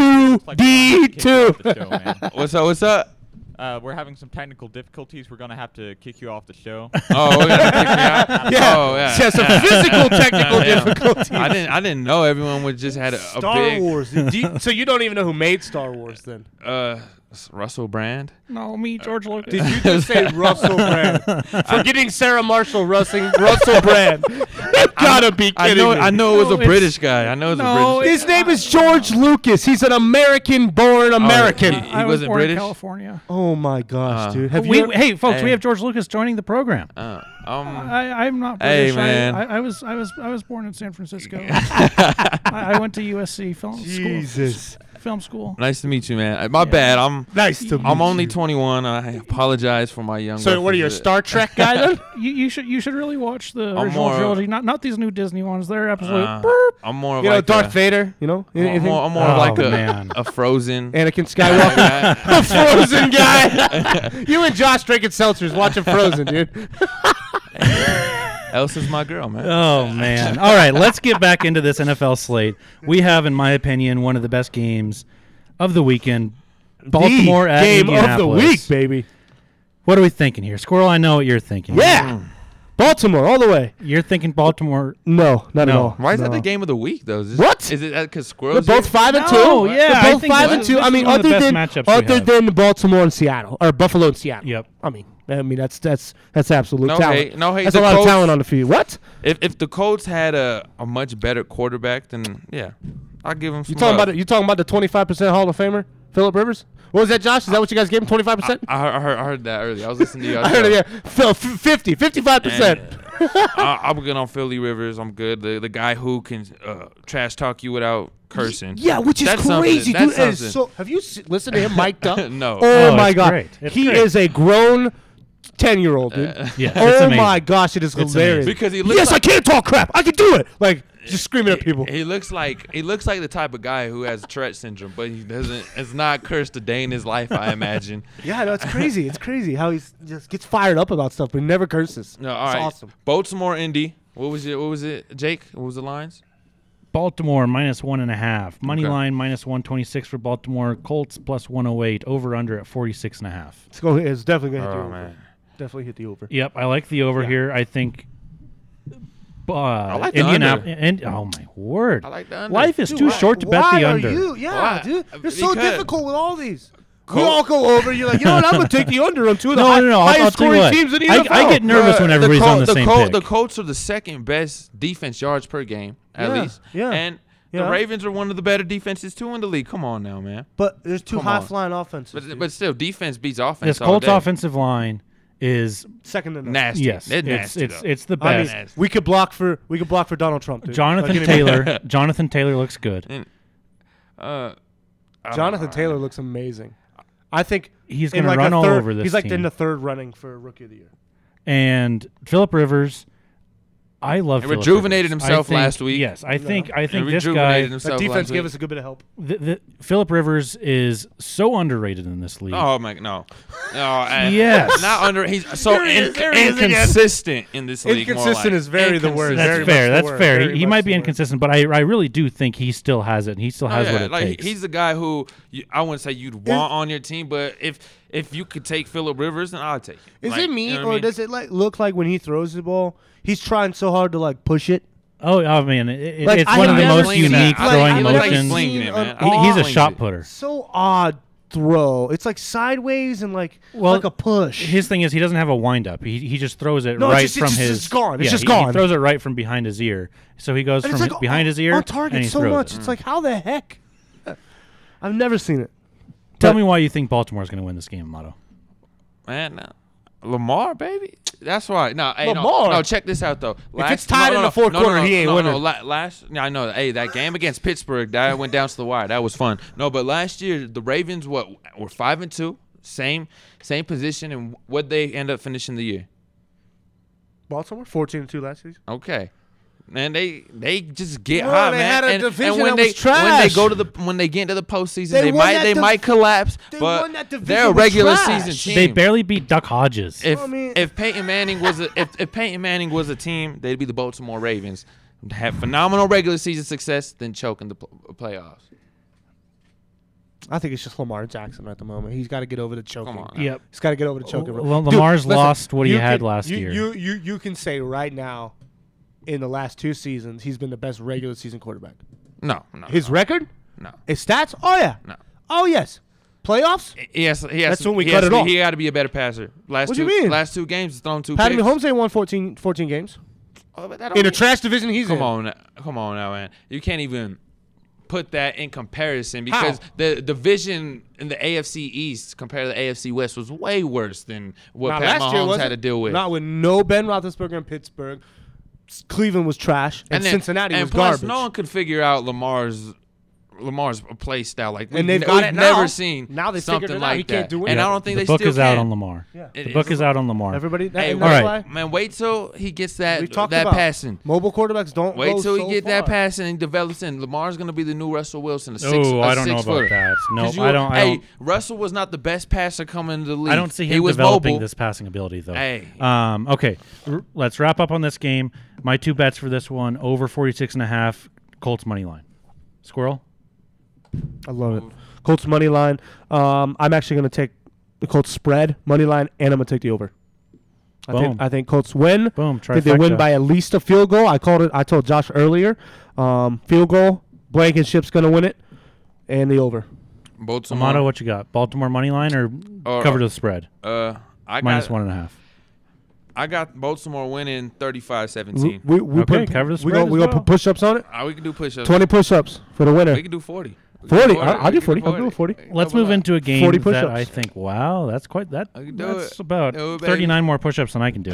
R2-D2. What's up? We're having some technical difficulties. We're going to have to kick you off the show. Oh, we're going to kick me out? Yeah. Oh, yeah. Some physical technical difficulties. I didn't know everyone would just had a Star big Wars. So you don't even know who made Star Wars then? Russell Brand. No, me, George Lucas. Did you just say Russell Brand? Forgetting Sarah Marshall, Russell Brand. You gotta be kidding me. I know it was a British guy. I know it was a British guy. His name is George Lucas. He's an American-born American. He wasn't born British? in California. Oh my gosh, dude! Hey, folks, we have George Lucas joining the program. I'm not Hey, British. man. I was born in San Francisco. I went to USC film school. Nice to meet you, man. My bad. I'm only 21. I apologize for my young. So what are you, a Star Trek guy then? You should really watch the original trilogy, not these new Disney ones. They're absolute. I'm more of like Darth Vader. You know, I'm more of like a Frozen. Anakin Skywalker. A Frozen guy. You and Josh drinking seltzers, watching Frozen, dude. Elsa's my girl, man. Oh, man. All right, let's get back into this NFL slate. We have, in my opinion, one of the best games of the weekend. Baltimore at game Indianapolis. of the week, baby. What are we thinking here? Squirrel, I know what you're thinking. Yeah. Baltimore, all the way. You're thinking Baltimore? No, not at all. Why is that the game of the week, though? What? Is it because Squirrels? They're both 5-2. Oh, yeah. They're both 5-2. I mean, other than Baltimore and Seattle, or Buffalo and Seattle. Yep. I mean, that's absolute no talent. Hate. No hate. That's a lot of talent on the field. What? If the Colts had a much better quarterback, then yeah, I'll give him some You talking about the 25% Hall of Famer, Phillip Rivers? What was that, Josh? Is that what you guys gave him, 25%? I heard that earlier. I was listening to you. I heard it, yeah. 55%. I'm good on Philly Rivers. I'm good. The guy who can trash talk you without cursing. Yeah, which is crazy, dude. So, have you listened to him mic'd up? No. Oh, my God. Great. He is a grown 10-year-old, dude. Yeah, oh, my gosh. It is hilarious. Because he looks I can't talk crap. I can do it. Like, just screaming at people. He looks like the type of guy who has Tourette syndrome, but he doesn't. It's not cursed a day in his life, I imagine. Yeah, no, it's crazy. It's crazy how he just gets fired up about stuff, but he never curses. No, all right. Awesome. Baltimore, Indy. What was it, Jake? What was the lines? Baltimore minus 1.5. Money Okay. line minus 126 for Baltimore. Colts plus 108. Over under at 46.5. It's definitely gonna hit the over. man. Definitely hit the over. Yep, I like the over Yeah. here. I think. I like the Indianapolis. under. And oh my word! I like the under. Life is Dude, too why- short to bet why the are under. you? Yeah, Why? dude. You're so Because- difficult with all these. We all go over. You're like, you know what? I'm gonna take the under on two of the No. I'll highest tell you scoring what. teams in the I NFL. get nervous when everybody's on the same pick. The Colts are the second best defense yards per game, at Yeah, least. yeah, And yeah. the Ravens are one of the better defenses too in the league. Come on now, man. But there's two Come on. high-flying offenses. But still, defense beats offense. This all Colts day. offensive line is second to none. Nasty. Yes, It's nasty, it's the I mean, best. we could block for Donald Trump. Dude. Jonathan Like, Taylor. Jonathan Taylor looks good. And, Jonathan Taylor looks amazing. I think He's in gonna like run a all third, over this He's like team. in the third running for Rookie of the Year. And Phillip Rivers, I love. He Phillip rejuvenated Rivers. himself I think- last week. Yes, I think He this guy. rejuvenated himself That defense last gave week. us a good bit of help. Phillip Rivers is so underrated in this league. Oh my no, Yes. not under. He's so There he is again. inconsistent in this league. more Inconsistent like. is very the word. That's Very fair. much the That's word. fair. Very He much might be the word. inconsistent, but I really do think he still has it, and he still has what it like takes. he's the guy who I wouldn't say you'd want on your team, but if you could take Phillip Rivers, then I'll take it. Is Like, it me, you know what or I mean? does it like look like when he throws the ball, he's trying so hard to like push it? Oh, man, Like, it's I one of the have most never seen unique that. throwing Like, I've never motions. flinging it, man. He's a Flings shot it. putter. So odd throw. It's like sideways and like a push. His thing is he doesn't have a wind up. He just throws it No, it's right just- from it's his. just gone. It's just he gone. throws it right from behind his ear. So he goes And from it's like behind his ear on and target he so throws much. it. It's like how the heck? I've never seen it. Tell me why you think Baltimore's going to win this game, Amato. Man, no. Lamar, baby. That's why. No, hey, Lamar? No, check this out though. it's tied in the fourth quarter, he ain't winning. I know. Hey, that game against Pittsburgh, that went down to the wire. That was fun. No, but last year the Ravens were 5-2, same position, and what they end up finishing the year. Baltimore 14-2 last season. Okay. Man, they just get Bro, hot, they man. had a and division when that they was trash. when they get into the postseason, They they won might that collapse, they but won that division they're a with regular trash. season team. They barely beat Duck Hodges. If Peyton Manning was if Peyton Manning was a team, they'd be the Baltimore Ravens. Have phenomenal regular season success, then choke in the playoffs. I think it's just Lamar Jackson at the moment. He's got to get over the choking. Come on now. Yep. He's got to get over the choking. Well, Dude, Lamar's listen, lost what he you had can- last you- year. You can say right now, in the last 2 seasons, he's been the best regular season quarterback. No. His record? No. His stats? Oh yeah. No. Oh yes. Playoffs? Yes, That's when we cut it off. He got to be a better passer. What do you mean? Last 2 games, he's thrown 2 Patty picks. Mahomes ain't won 14 games. Oh, but that In a don't- trash division he's in. Come on now, man. You can't even put that in comparison because the division in the AFC East compared to the AFC West was way worse than what Now, Pat last year Mahomes wasn't. had to deal with. Not with no Ben Roethlisberger in Pittsburgh. Cleveland was trash, and then- Cincinnati and was plus, garbage. no one could figure out Lamar's play style. Like And they've got it now. never seen Now they something figured it out. like He that. can't do And it. I don't think the they book still is out can. on Lamar. Yeah. The book is out on Lamar. Everybody, Hey, and wait, that's why man, wait till he gets we that talked that about passing. mobile quarterbacks don't Wait go till he so get that far. passing and develops in. Lamar's gonna be the new Russell Wilson. I don't know about that. No, I don't. Hey, Russell was not the best passer coming into the league. I don't see He him was developing mobile. this passing ability, though. Hey. Okay. Let's wrap up on this game. My 2 bets for this one, over 46.5, Colts money line. Squirrel? I love it. Colts money line. I'm actually going to take the Colts spread money line, and I'm going to take the over. I think Colts win. Boom. I think they win Trifecta. by at least a field goal. I told Josh earlier. Field goal. Blankenship's going to win it, and the over. Baltimore. Amato, what you got? Baltimore money line or cover the spread? I Minus got 1.5. I got Baltimore winning 35-17. We Okay, cover the spread We as gonna well. put push-ups on it. We can do push-ups. 20 push-ups for the winner. We can do 40. 40. I'll do 40. I'll do 40. Let's move into a game 40 that push-ups. I think, wow, that's quite that. can do That's it. about Do it, baby. 39 more push-ups than I can do.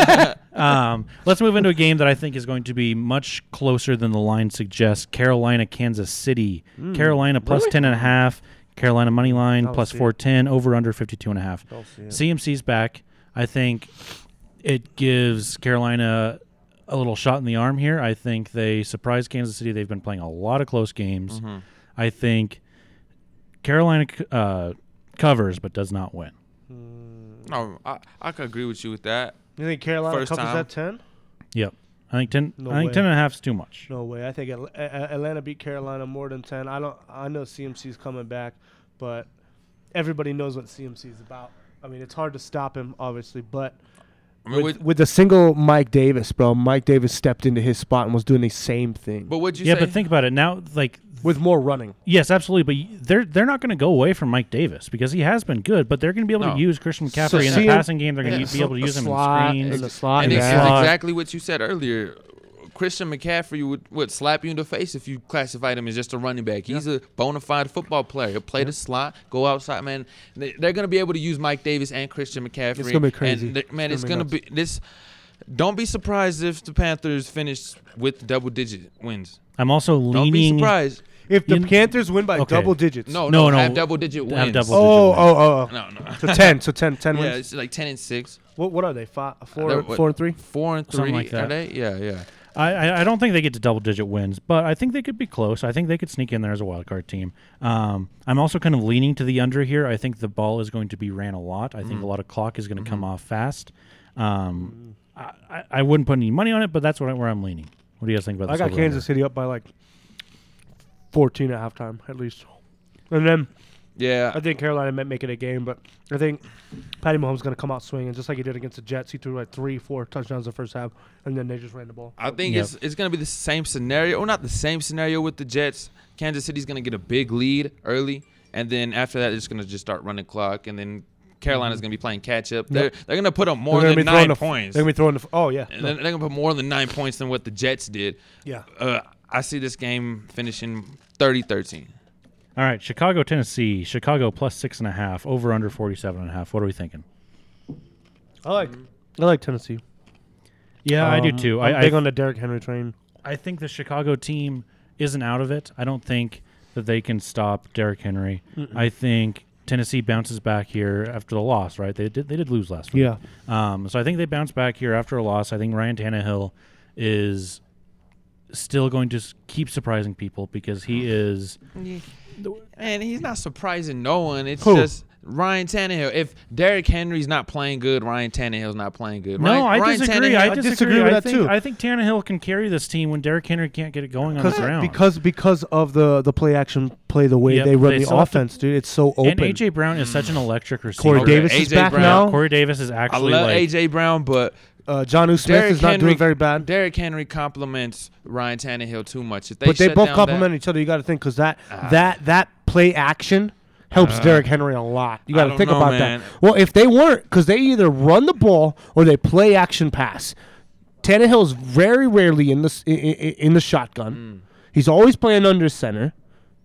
Let's move into a game that I think is going to be much closer than the line suggests. Carolina, Kansas City. Carolina plus 10.5. Carolina money line Don't plus see it. 410. Over under 52.5. Don't see it. CMC's back. I think it gives Carolina a little shot in the arm here. I think they surprised Kansas City. They've been playing a lot of close games. Mm-hmm. I think Carolina covers but does not win. No, I could agree with you with that. You think Carolina First covers time. that 10? Yep. I think 10. No I think way. 10.5 is too much. No way. I think Atlanta beat Carolina more than 10. I know CMC's coming back, but everybody knows what CMC is about. I mean, it's hard to stop him, obviously, but with the single Mike Davis, bro, Mike Davis stepped into his spot and was doing the same thing. But what'd you Yeah, say? but think about it now. Like with more running. Yes, absolutely. But they're not going to go away from Mike Davis because he has been good. But they're going to be able to use Christian McCaffrey in the passing game. They're going to be able to use him in screens. In the slot. And it's exactly what you said earlier. Christian McCaffrey would slap you in the face if you classified him as just a running back. He's a bona fide football player. He'll play the slot, go outside, man. They're going to be able to use Mike Davis and Christian McCaffrey. It's going to be crazy. And it's going to be this. Don't be surprised if the Panthers finish with double-digit wins. I'm also leaning. Don't be surprised. If the Panthers win by double digits. No, have double-digit wins. Have double-digit wins. No. So 10 wins. Yeah, it's like 10-6. What are they? 4 and 3? 4 and 3. Something like that. Are they? Yeah. I don't think they get to double-digit wins, but I think they could be close. I think they could sneak in there as a wild card team. I'm also kind of leaning to the under here. I think the ball is going to be ran a lot. I think a lot of clock is going to come off fast. I wouldn't put any money on it, but that's where I'm leaning. What do you guys think about this? I got Kansas City up by like 14 at halftime at least. And then I think Carolina might make it a game, but I think Patty Mahomes is going to come out swinging just like he did against the Jets. He threw like 3-4 touchdowns the first half, and then they just ran the ball. I think it's going to be the same scenario, or not the same scenario with the Jets. Kansas City's going to get a big lead early, and then after that, it's going to just start running clock, and then Carolina's going to be playing catch up. They're going to put up more than 9 points. They're going to be throwing They're going to put more than 9 points than what the Jets did. Yeah. I see this game finishing 30-13. All right, Chicago, Tennessee. Chicago plus 6.5. Over under 47.5. What are we thinking? I like Tennessee. Yeah, I do too. I'm big on the Derrick Henry train. I think the Chicago team isn't out of it. I don't think that they can stop Derrick Henry. I think Tennessee bounces back here after the loss, right? They did lose last week. Yeah. So I think they bounce back here after a loss. I think Ryan Tannehill is still going to keep surprising people because he is. And he's not surprising no one. It's just Ryan Tannehill. If Derrick Henry's not playing good, Ryan Tannehill's not playing good. No, I disagree. I disagree with that too. I think Tannehill can carry this team when Derrick Henry can't get it going on the ground. Because of the play action play, the way they run the offense, dude. It's so open. And A.J. Brown is such an electric receiver. Corey Davis is back now. Corey Davis is actually I love A.J. Brown, but Jonnu Smith is not doing very bad. Derrick Henry compliments Ryan Tannehill too much. But they both complement each other. You got to think because that play action helps Derrick Henry a lot. You got to think about that. Well, if they weren't, because they either run the ball or they play action pass. Tannehill's very rarely in the shotgun. He's always playing under center.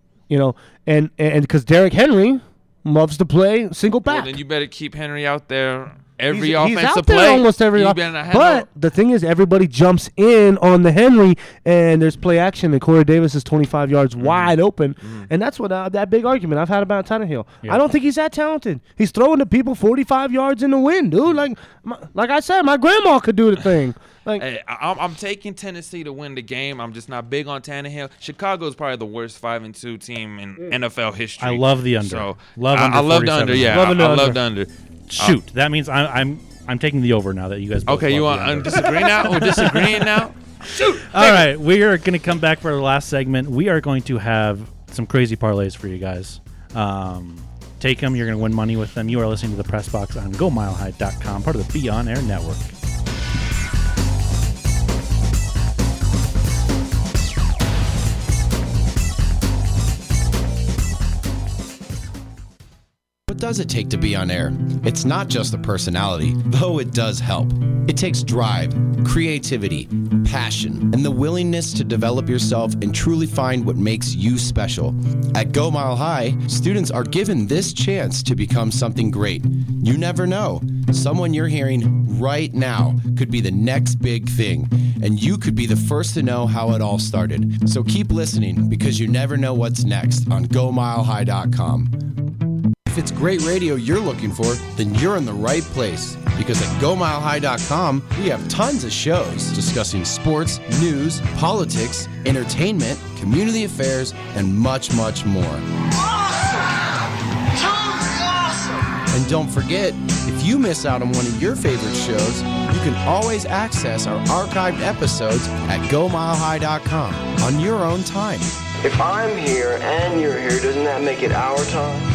And because Derrick Henry loves to play single back. Well, then you better keep Henry out there. Every he's offensive out there play, almost every. But the thing is, everybody jumps in on the Henry, and there's play action, and Corey Davis is 25 yards wide open, and that's what that big argument I've had about Tannehill. Yeah. I don't think he's that talented. He's throwing to people 45 yards in the wind, dude. Like I said, my grandma could do the thing. Hey, I'm taking Tennessee to win the game. I'm just not big on Tannehill. Chicago's probably the worst 5-2 team in NFL history. I love the under. So I love the under. Yeah, I love the under. Shoot, that means I'm taking the over now that you guys both okay, you want to disagree now? We're disagreeing now? Shoot. All right, we are going to come back for the last segment. We are going to have some crazy parlays for you guys. Take them. You're going to win money with them. You are listening to the Press Box on GoMileHigh.com, part of the Be On Air Network. What does it take to be on air? It's not just the personality, though it does help. It takes drive, creativity, passion, and the willingness to develop yourself and truly find what makes you special. At Go Mile High, students are given this chance to become something great. You never know. Someone you're hearing right now could be the next big thing, and you could be the first to know how it all started. So keep listening, because you never know what's next on GoMileHigh.com. If it's great radio you're looking for, then you're in the right place. Because at GoMileHigh.com, we have tons of shows discussing sports, news, politics, entertainment, community affairs, and much, much more. Awesome! And don't forget, if you miss out on one of your favorite shows, You can always access our archived episodes at GoMileHigh.com on your own time. If I'm here and you're here, doesn't that make it our time?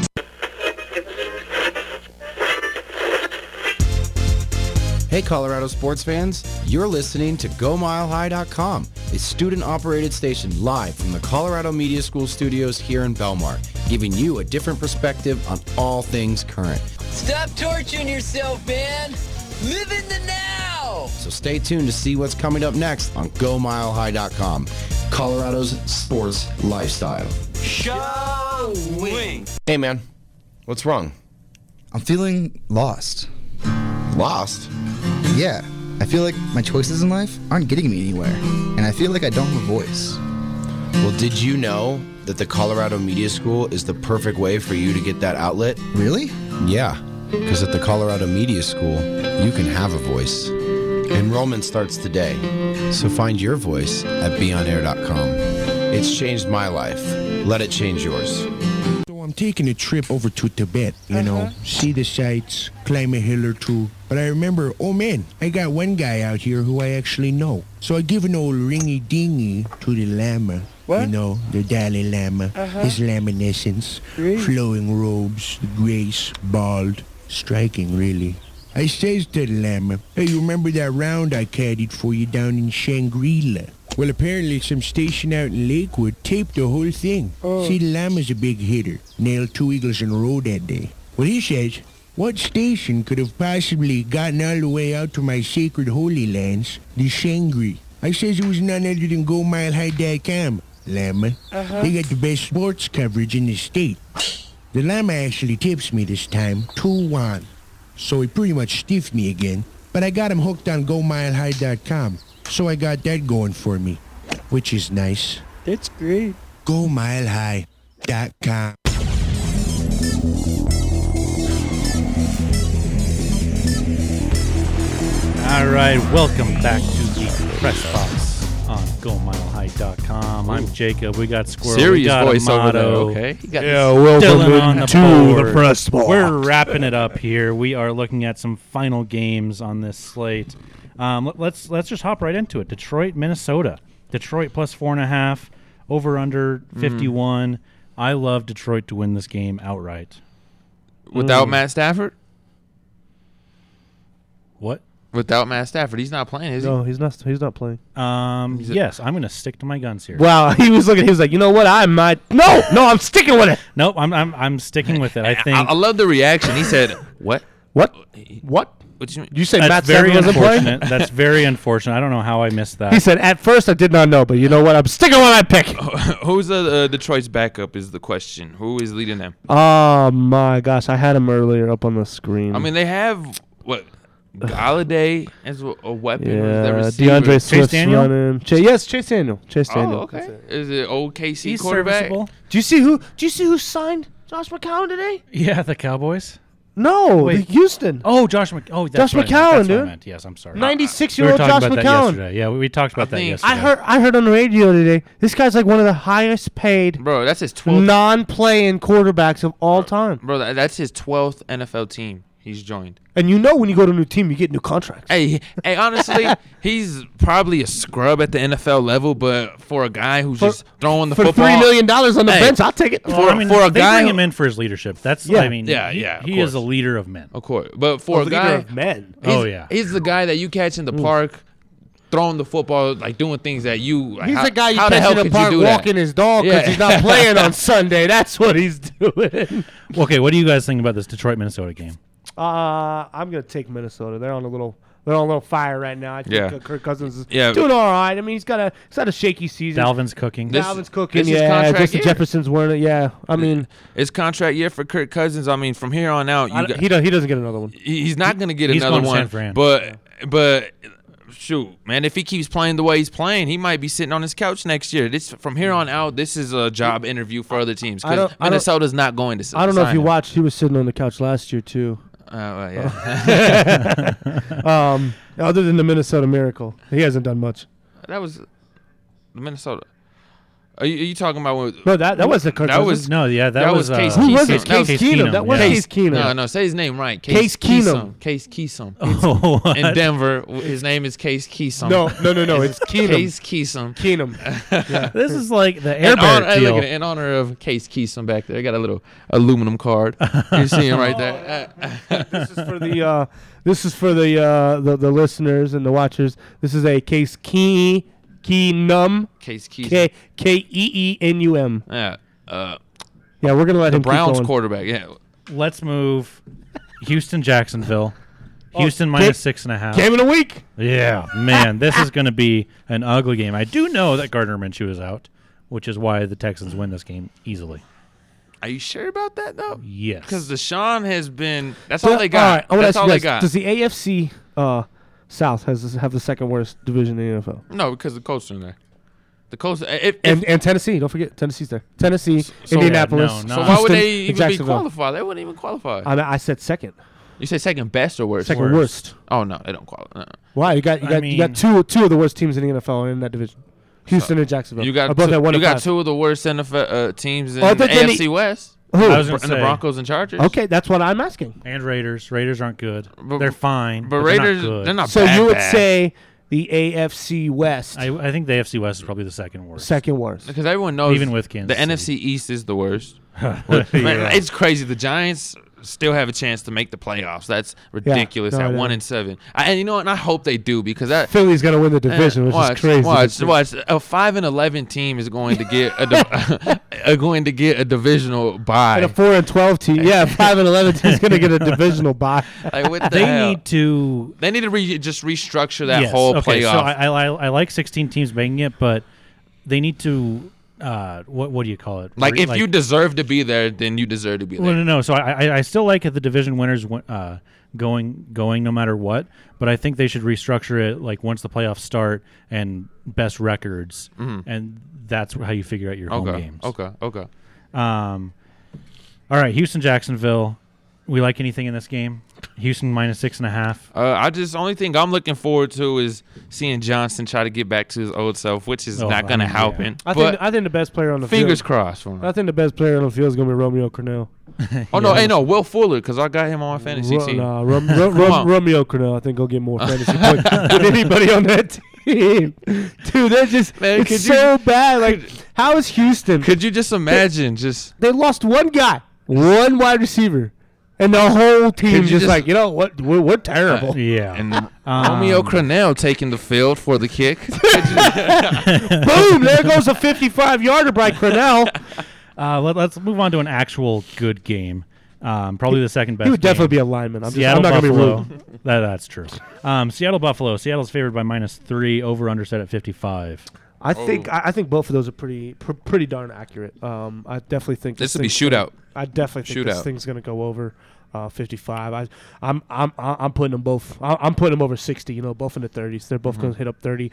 Hey Colorado sports fans, you're listening to GoMileHigh.com, a student-operated station live from the Colorado Media School studios here in Belmar, giving you a different perspective on all things current. Stop torturing yourself, man. Live in the now. So stay tuned to see what's coming up next on GoMileHigh.com, Colorado's sports lifestyle. Showing. Hey man, what's wrong? I'm feeling lost. Lost? Yeah, I feel like my choices in life aren't getting me anywhere, and I feel like I don't have a voice. Well, did you know that the Colorado Media School is the perfect way for you to get that outlet? Really? Yeah, because at the Colorado Media School, you can have a voice. Enrollment starts today, so find your voice at beonair.com. It's changed my life. Let it change yours. So I'm taking a trip over to Tibet, you know, see the sights, climb a hill or two. But I remember, oh man, I got one guy out here who I actually know. So I give an old ringy-dingy to the Lama. What? You know, the Dalai Lama, his laminescence, flowing robes, grace, bald, striking really. I says to the Lama, hey, you remember that round I caddied for you down in Shangri-La? Well, apparently some station out in Lakewood taped the whole thing. See, the Lama's a big hitter. Nailed 2 eagles in a row that day. Well, he says, what station could have possibly gotten all the way out to my sacred holy lands, the Shangri? I says it was none other than GoMileHigh.com, Lama. They got the best sports coverage in the state. The Lama actually tips me this time, 2-1. So he pretty much stiffed me again, but I got him hooked on GoMileHigh.com. So I got that going for me, which is nice. That's great. GoMileHigh.com. All right, welcome back to the Press Box on GoMileHigh.com. I'm Jacob. We got Squirrel. Serious we got voice over there, Amato. okay? You got Yeah, this. welcome Dylan on the to board. the Press Box. We're wrapping it up here. We are looking at some final games on this slate. Let's just hop right into it. Detroit, Minnesota. Detroit plus 4.5. Over under 51. I love Detroit to win this game outright. Without Matt Stafford? What? Without Matt Stafford, he's not playing, is he? No, he's not playing. Yes, I'm going to stick to my guns here. Wow, he was like, you know what? I might. No, I'm sticking with it. Nope, I'm sticking with it. I think I love the reaction. He said, "What? What? What you mean? You say that's Matt very Stafford wasn't playing? unfortunate. That's very unfortunate. I don't know how I missed that. He said, at first I did not know, but you know what? I'm sticking with my pick. Who's Detroit's backup is the question. Who is leading them? Oh my gosh, I had him earlier up on the screen. I mean, they have what? Galladay as a weapon. Yeah, DeAndre Swift's running. Chase Daniel. Chase Daniel. Oh, okay. Is it old KC He's quarterback? serviceable. Do you see who signed Josh McCown today? Yeah, the Cowboys. No, Wait. Houston. Oh, Josh that's McCown, what I dude. meant. Yes, I'm sorry. 96-year-old We were Josh talking about that McCown. yesterday. Yeah, we talked about that yesterday. I heard on the radio today. This guy's like one of the highest paid, Bro, that's his 12th non-playing quarterbacks of all time. Bro, that's his 12th NFL team he's joined. And you know when you go to a new team, you get new contracts. Hey, honestly, he's probably a scrub at the NFL level, but for a guy who's just throwing the for football, $3 million on the bench, I'll take it. Well, I mean, for a they guy bring who- him in for his leadership. That's Yeah. I mean, of he is course. a leader of men. of course. But for a leader guy, of men. Oh yeah. he's the guy that you catch in the park, throwing the football, like doing things that you. Like, He's how, the guy you how the catch hell in the could park you do that? walking his dog because Yeah. he's not playing on Sunday. That's what he's doing. Okay, what do you guys think about this Detroit Minnesota game? I'm gonna take Minnesota. They're on a little fire right now. I think Yeah. Kirk Cousins is Yeah. doing all right. I mean, he's had a shaky season. Dalvin's cooking. Dalvin's cooking. this is Yeah, contract Justin year. Jefferson's wearing it. Yeah, I mean, It's contract year for Kirk Cousins. I mean, from here on out, he doesn't get another one. he's not going to get He's another going to San one. Fran. But shoot, man, if he keeps playing the way he's playing, he might be sitting on his couch next year. From here on out, this is a job interview for other teams because Minnesota's not going to. I don't know if sign you him. watched. He was sitting on the couch last year too. Yeah. Other than the Minnesota Miracle, he hasn't done much. That was the Minnesota. Are you talking about what? No, that wasn't Kirk That Cousins. was that was Case Who was Keenum. it? Case Keenum. That was Case Keenum. No, say his name right. Case Keenum. Case Keenum. Oh, what? In Denver, his name is Case Keenum. No. It's Keenum. Case Keenum. Keenum. Yeah. This is like the Air Bear deal. Look at it, in honor of Case Keenum back there. I got a little aluminum card. You see him right there. This is for the listeners and the watchers. This is a Case Keenum. Case Keenum. Keenum. Yeah. Yeah, we're gonna let him. Browns keep going. quarterback. Yeah. Let's move. Houston, Jacksonville. Houston minus 6.5. Game of the week. Yeah, man, this is going to be an ugly game. I do know that Gardner Minshew is out, which is why the Texans win this game easily. Are you sure about that though? Yes. Because Deshaun has been. That's all they got. All right, That's all they got. Does the AFC South have the second worst division in the NFL? No, because the Colts are in there. The Colts and Tennessee. Don't forget Tennessee's there. Tennessee, Indianapolis. So why would they even be qualified? They wouldn't even qualify. I said second. You said second best or worst? Second worst. Oh no, they don't qualify. Why? You got two of the worst teams in the NFL in that division. Houston and Jacksonville. You got two of the worst NFL teams in the AFC West. Who? I was and the Broncos and Chargers. Okay, that's what I'm asking. And Raiders. Raiders aren't good. They're fine. But Raiders, they're not so bad. So you would say the AFC West. I think the AFC West is probably the second worst. Second worst. Because everyone knows even with Kansas the City. NFC East is the worst. Man, it's crazy. The Giants still have a chance to make the playoffs. That's ridiculous at 1-7. And you know what? And I hope they do because that Philly's going to win the division, which is crazy. Watch. A 5-11 team is going to get a divisional bye. And a 4-12 team, 5-11 team is going to get a divisional bye. Like, what the they hell? need to just restructure that whole playoff. So I like 16 teams making it, but they need to. What do you call it? Like, if you deserve to be there, then you deserve to be there. Well, no. So I still like the division winners going no matter what, but I think they should restructure it like once the playoffs start and best records, and that's how you figure out your home games. Okay. All right, Houston, Jacksonville. We like anything in this game? Houston minus 6.5. Only thing I'm looking forward to is seeing Johnson try to get back to his old self, which is not going to happen. I think the best player on the fingers field. crossed for him. I think the best player on the field is going to be Romeo Cornell. No, Will Fuller, because I got him on my fantasy team. Romeo Cornell, I think he'll get more fantasy points than anybody on that team. Dude, they're just it's so bad. Like, how is Houston? Could you just imagine? They lost one guy, one wide receiver. And the whole team just like, you know what? We're terrible. And Romeo Cornell taking the field for the kick. Boom! There goes a 55-yarder by Cornell. Let's move on to an actual good game. Probably the second best. He would definitely be a lineman. I'm not going to be rude. That's true. Seattle Buffalo. Seattle's favored by -3. Over under set at 55. I think both of those are pretty darn accurate. I definitely think this would be shootout. I definitely think this thing's going to go over 55. I'm putting them both. I'm putting them over 60. You know, both in the 30s. They're both going to hit up 30,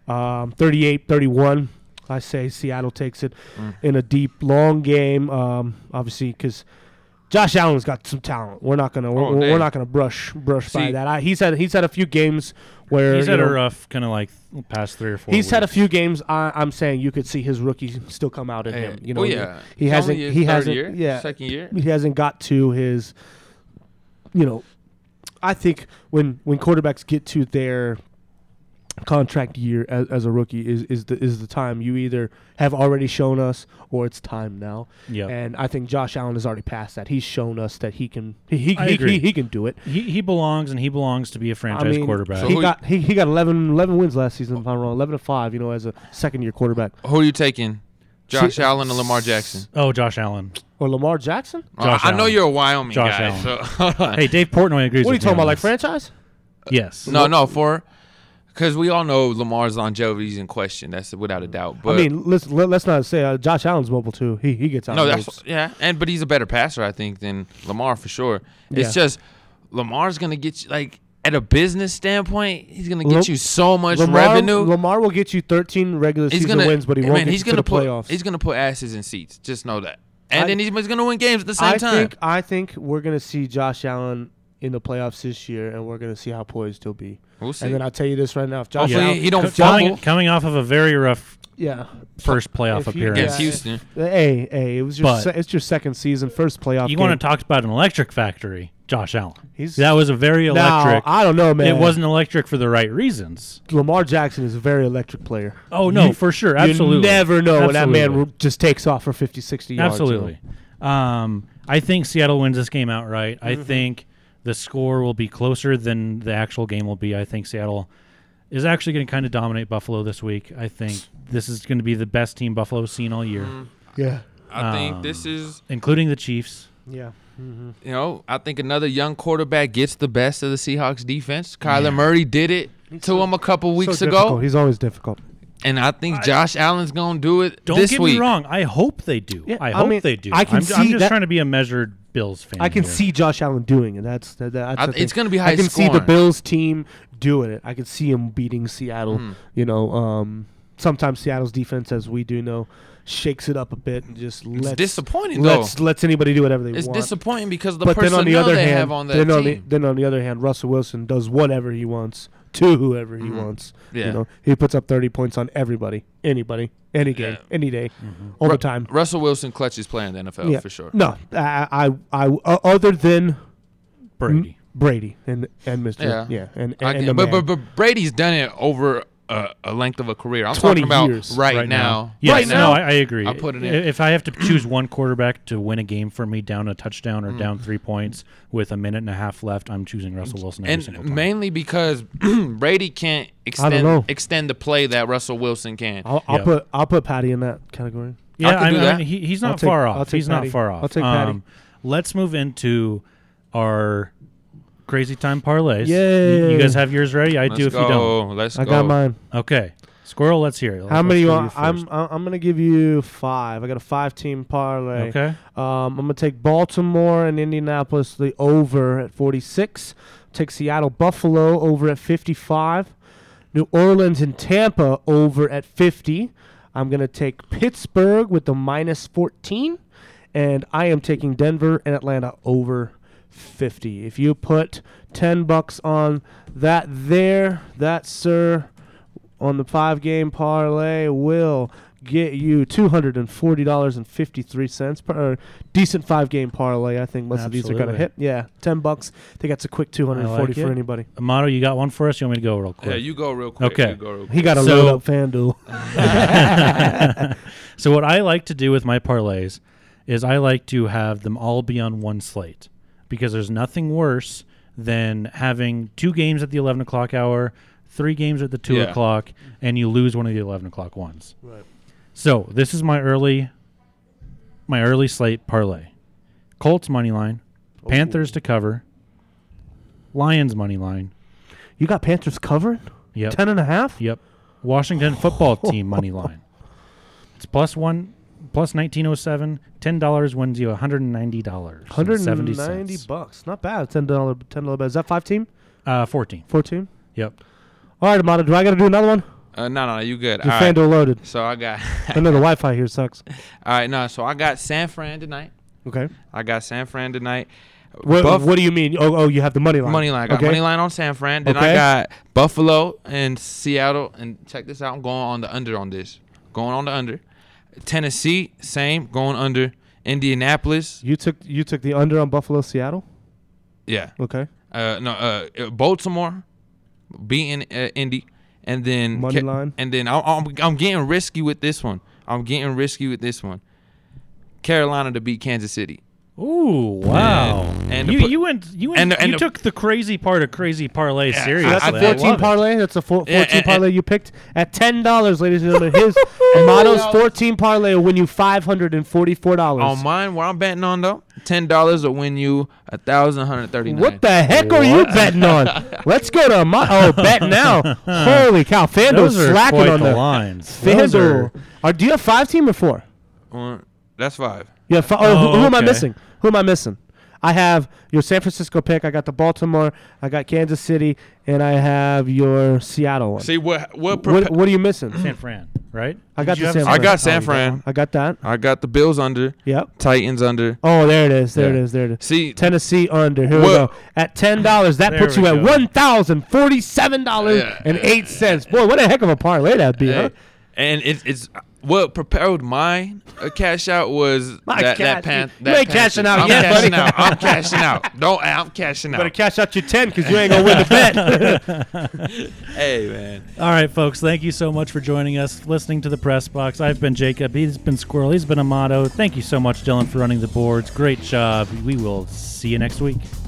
38, 31. I say Seattle takes it in a deep, long game. Obviously, because Josh Allen's got some talent. We're not gonna brush by that. He's had a few games where he's had a rough kind of like past 3 or 4. He's had a few games. I'm saying you could see his rookie still come out in him. You know, he hasn't. Second year. He hasn't got to his. You know, I think when quarterbacks get to their contract year as a rookie is the time you either have already shown us or it's time now. Yeah. And I think Josh Allen has already passed that. He's shown us that he can he can do it. He belongs to be a franchise quarterback. So he got 11 wins last season, if I'm wrong, 11-5, you know, as a second year quarterback. Who are you taking? Josh Allen or Lamar Jackson? Oh, Josh Allen. Or Lamar Jackson? I know you're a Wyoming Josh guy. Allen. So hey, Dave Portnoy agrees. What are you talking about, like franchise? Yes. No, because we all know Lamar's longevity is in question. That's without a doubt. But I mean, let's not say Josh Allen's mobile too. He gets out. But he's a better passer, I think, than Lamar for sure. It's just Lamar's gonna get you, like, at a business standpoint, he's gonna get you so much revenue. Lamar will get you 13 regular season wins, but he won't get you to the playoffs. He's gonna put asses in seats. Just know that. And then he's gonna win games at the same time. I think we're gonna see Josh Allen in the playoffs this year, and we're gonna see how poised he'll be. We'll see. And then I'll tell you this right now: if Josh Allen, Allen, he don't fumble. Coming off of a very rough first playoff If you- appearance Against Houston. Hey, it was it's your second season, first playoff. You game. want to talk about an electric factory, Josh Allen. He's- that was a very electric. Now, I don't know, man. It wasn't electric for the right reasons. Lamar Jackson is a very electric player. Oh, no, for sure. Absolutely. You never know when that Absolutely. man just takes off for 50, 60 yards. Absolutely. I think Seattle wins this game outright. I think the score will be closer than the actual game will be. I think Seattle is actually going to kind of dominate Buffalo this week. I think this is going to be the best team Buffalo's seen all year. Yeah. I think this is including the Chiefs. Yeah. You know, I think another young quarterback gets the best of the Seahawks defense. Kyler Murray did it to him a couple weeks ago. Difficult. He's always difficult. And I think Josh Allen's going to do it Don't this get week. me wrong. I hope they do. Yeah, I I hope mean, they do. I can I'm see just that- trying to be a measured Bills fan. I can here. see Josh Allen doing it. That's the it's thing. gonna be high I can see the scoring. Bills team doing it. I can see him beating Seattle. You know, sometimes Seattle's defense, as we do know, shakes it up a bit and just disappointing, lets anybody do whatever they It's want. disappointing because the But then on the personnel other they hand, have on that team. then on the other hand, Russell Wilson does whatever he wants to whoever he wants. Yeah. You know, he puts up 30 points on everybody, anybody, any game, any day, all the time. Russell Wilson clutches player in the NFL for sure. No, I other than Brady. Brady and Mr. and the but man. Brady's done it over a length of a career. I'm 20 talking about years. right now. Yes, Right now, no, I agree. I put it in. If I have to choose one quarterback to win a game for me down a touchdown or down 3 points with a minute and a half left, I'm choosing Russell Wilson every single And time. mainly because Brady can't extend the play that Russell Wilson can. I'll put Patty in that category. Yeah, I could do that. mean, he's I'll not take- far I'll off. take He's not Patty. far off. I'll take Patty. Let's move into our crazy time parlays. Yay. You guys have yours ready? I do if you don't. Let's I go. got mine. Okay. Squirrel, let's hear it. How many you want? first. I'm gonna give you 5. I got a 5-team parlay. Okay. I'm gonna take Baltimore and Indianapolis the over at 46. Take Seattle Buffalo over at 55. New Orleans and Tampa over at 50. I'm gonna take Pittsburgh with the minus 14, and I am taking Denver and Atlanta over 50. If you put $10 on that sir, on the 5-game parlay will get you $240.53 per decent 5-game parlay. I think most of these are going to Absolutely. hit. Yeah, $10. I think that's a quick 240 for anybody. Amato, you got one for us? You want me to go real quick? Yeah, you go real quick. Okay. You go real quick. He got to load up FanDuel. So what I like to do with my parlays is I like to have them all be on one slate because there's nothing worse than having 2 games at the 11 o'clock hour, 3 games at the 2 o'clock, and you lose one of the 11 o'clock ones. Right. So this is my early slate parlay. Colts money line, Panthers to cover, Lions money line. You got Panthers covering? Yep. 10.5? Yep. Washington football team money line. It's plus 1907. $10 wins you $190. $190. Not bad. $10 bet. Is that 5-team? 14. 14? Yep. All right, Amato, do I got to do another one? No, you good. Your All right. FanDuel loaded. So I got. I know the Wi-Fi here sucks. All right, so I got San Fran tonight. Okay. I got San Fran tonight. What do you mean? Oh, you have the money line. Money line. I got money line on San Fran. Then Okay. I got Buffalo and Seattle. And check this out. I'm going on the under on this. Going on the under. Tennessee, same. Going under. Indianapolis. You took the under on Buffalo, Seattle? Yeah. Okay. Baltimore beating Indy. And then Money line. And then I'm getting risky with this one. Carolina to beat Kansas City. Ooh, wow! And you took the crazy part of crazy parlay seriously. That's a 14 parlay. That's a 14 parlay you picked at $10, ladies and gentlemen. His Amato's 14 parlay will win you $544. On mine, where I'm betting on though, $10 will win you $1,139. What the heck are you betting on? Let's go to bet now. Holy cow! FanDuel's Those are slacking quite on the the lines. FanDuel. Do you have 5-team or 4? That's 5. Yeah. Who am I missing? Who am I missing? I have your San Francisco pick. I got the Baltimore. I got Kansas City, and I have your Seattle one. See what are you missing? San Fran, right? I got Did you the have San Fran. I got San Fran. I got that. I got the Bills under. Yep. Titans under. Oh, there it is. There Yeah. it is. There it is. See, Tennessee under. Here we go. At $10, that There puts you we at go. $1,047.08. Boy, what a heck of a parlay that'd be, huh? And it's what propelled my cash out was You ain't cashing out yet, buddy. I'm cashing out. I'm cashing out. Better cash out your 10 because you ain't gonna win the bet. Hey, man. All right, folks. Thank you so much for joining us, listening to the Press Box. I've been Jacob. He's been Squirrel. He's been Amato. Thank you so much, Dylan, for running the boards. Great job. We will see you next week.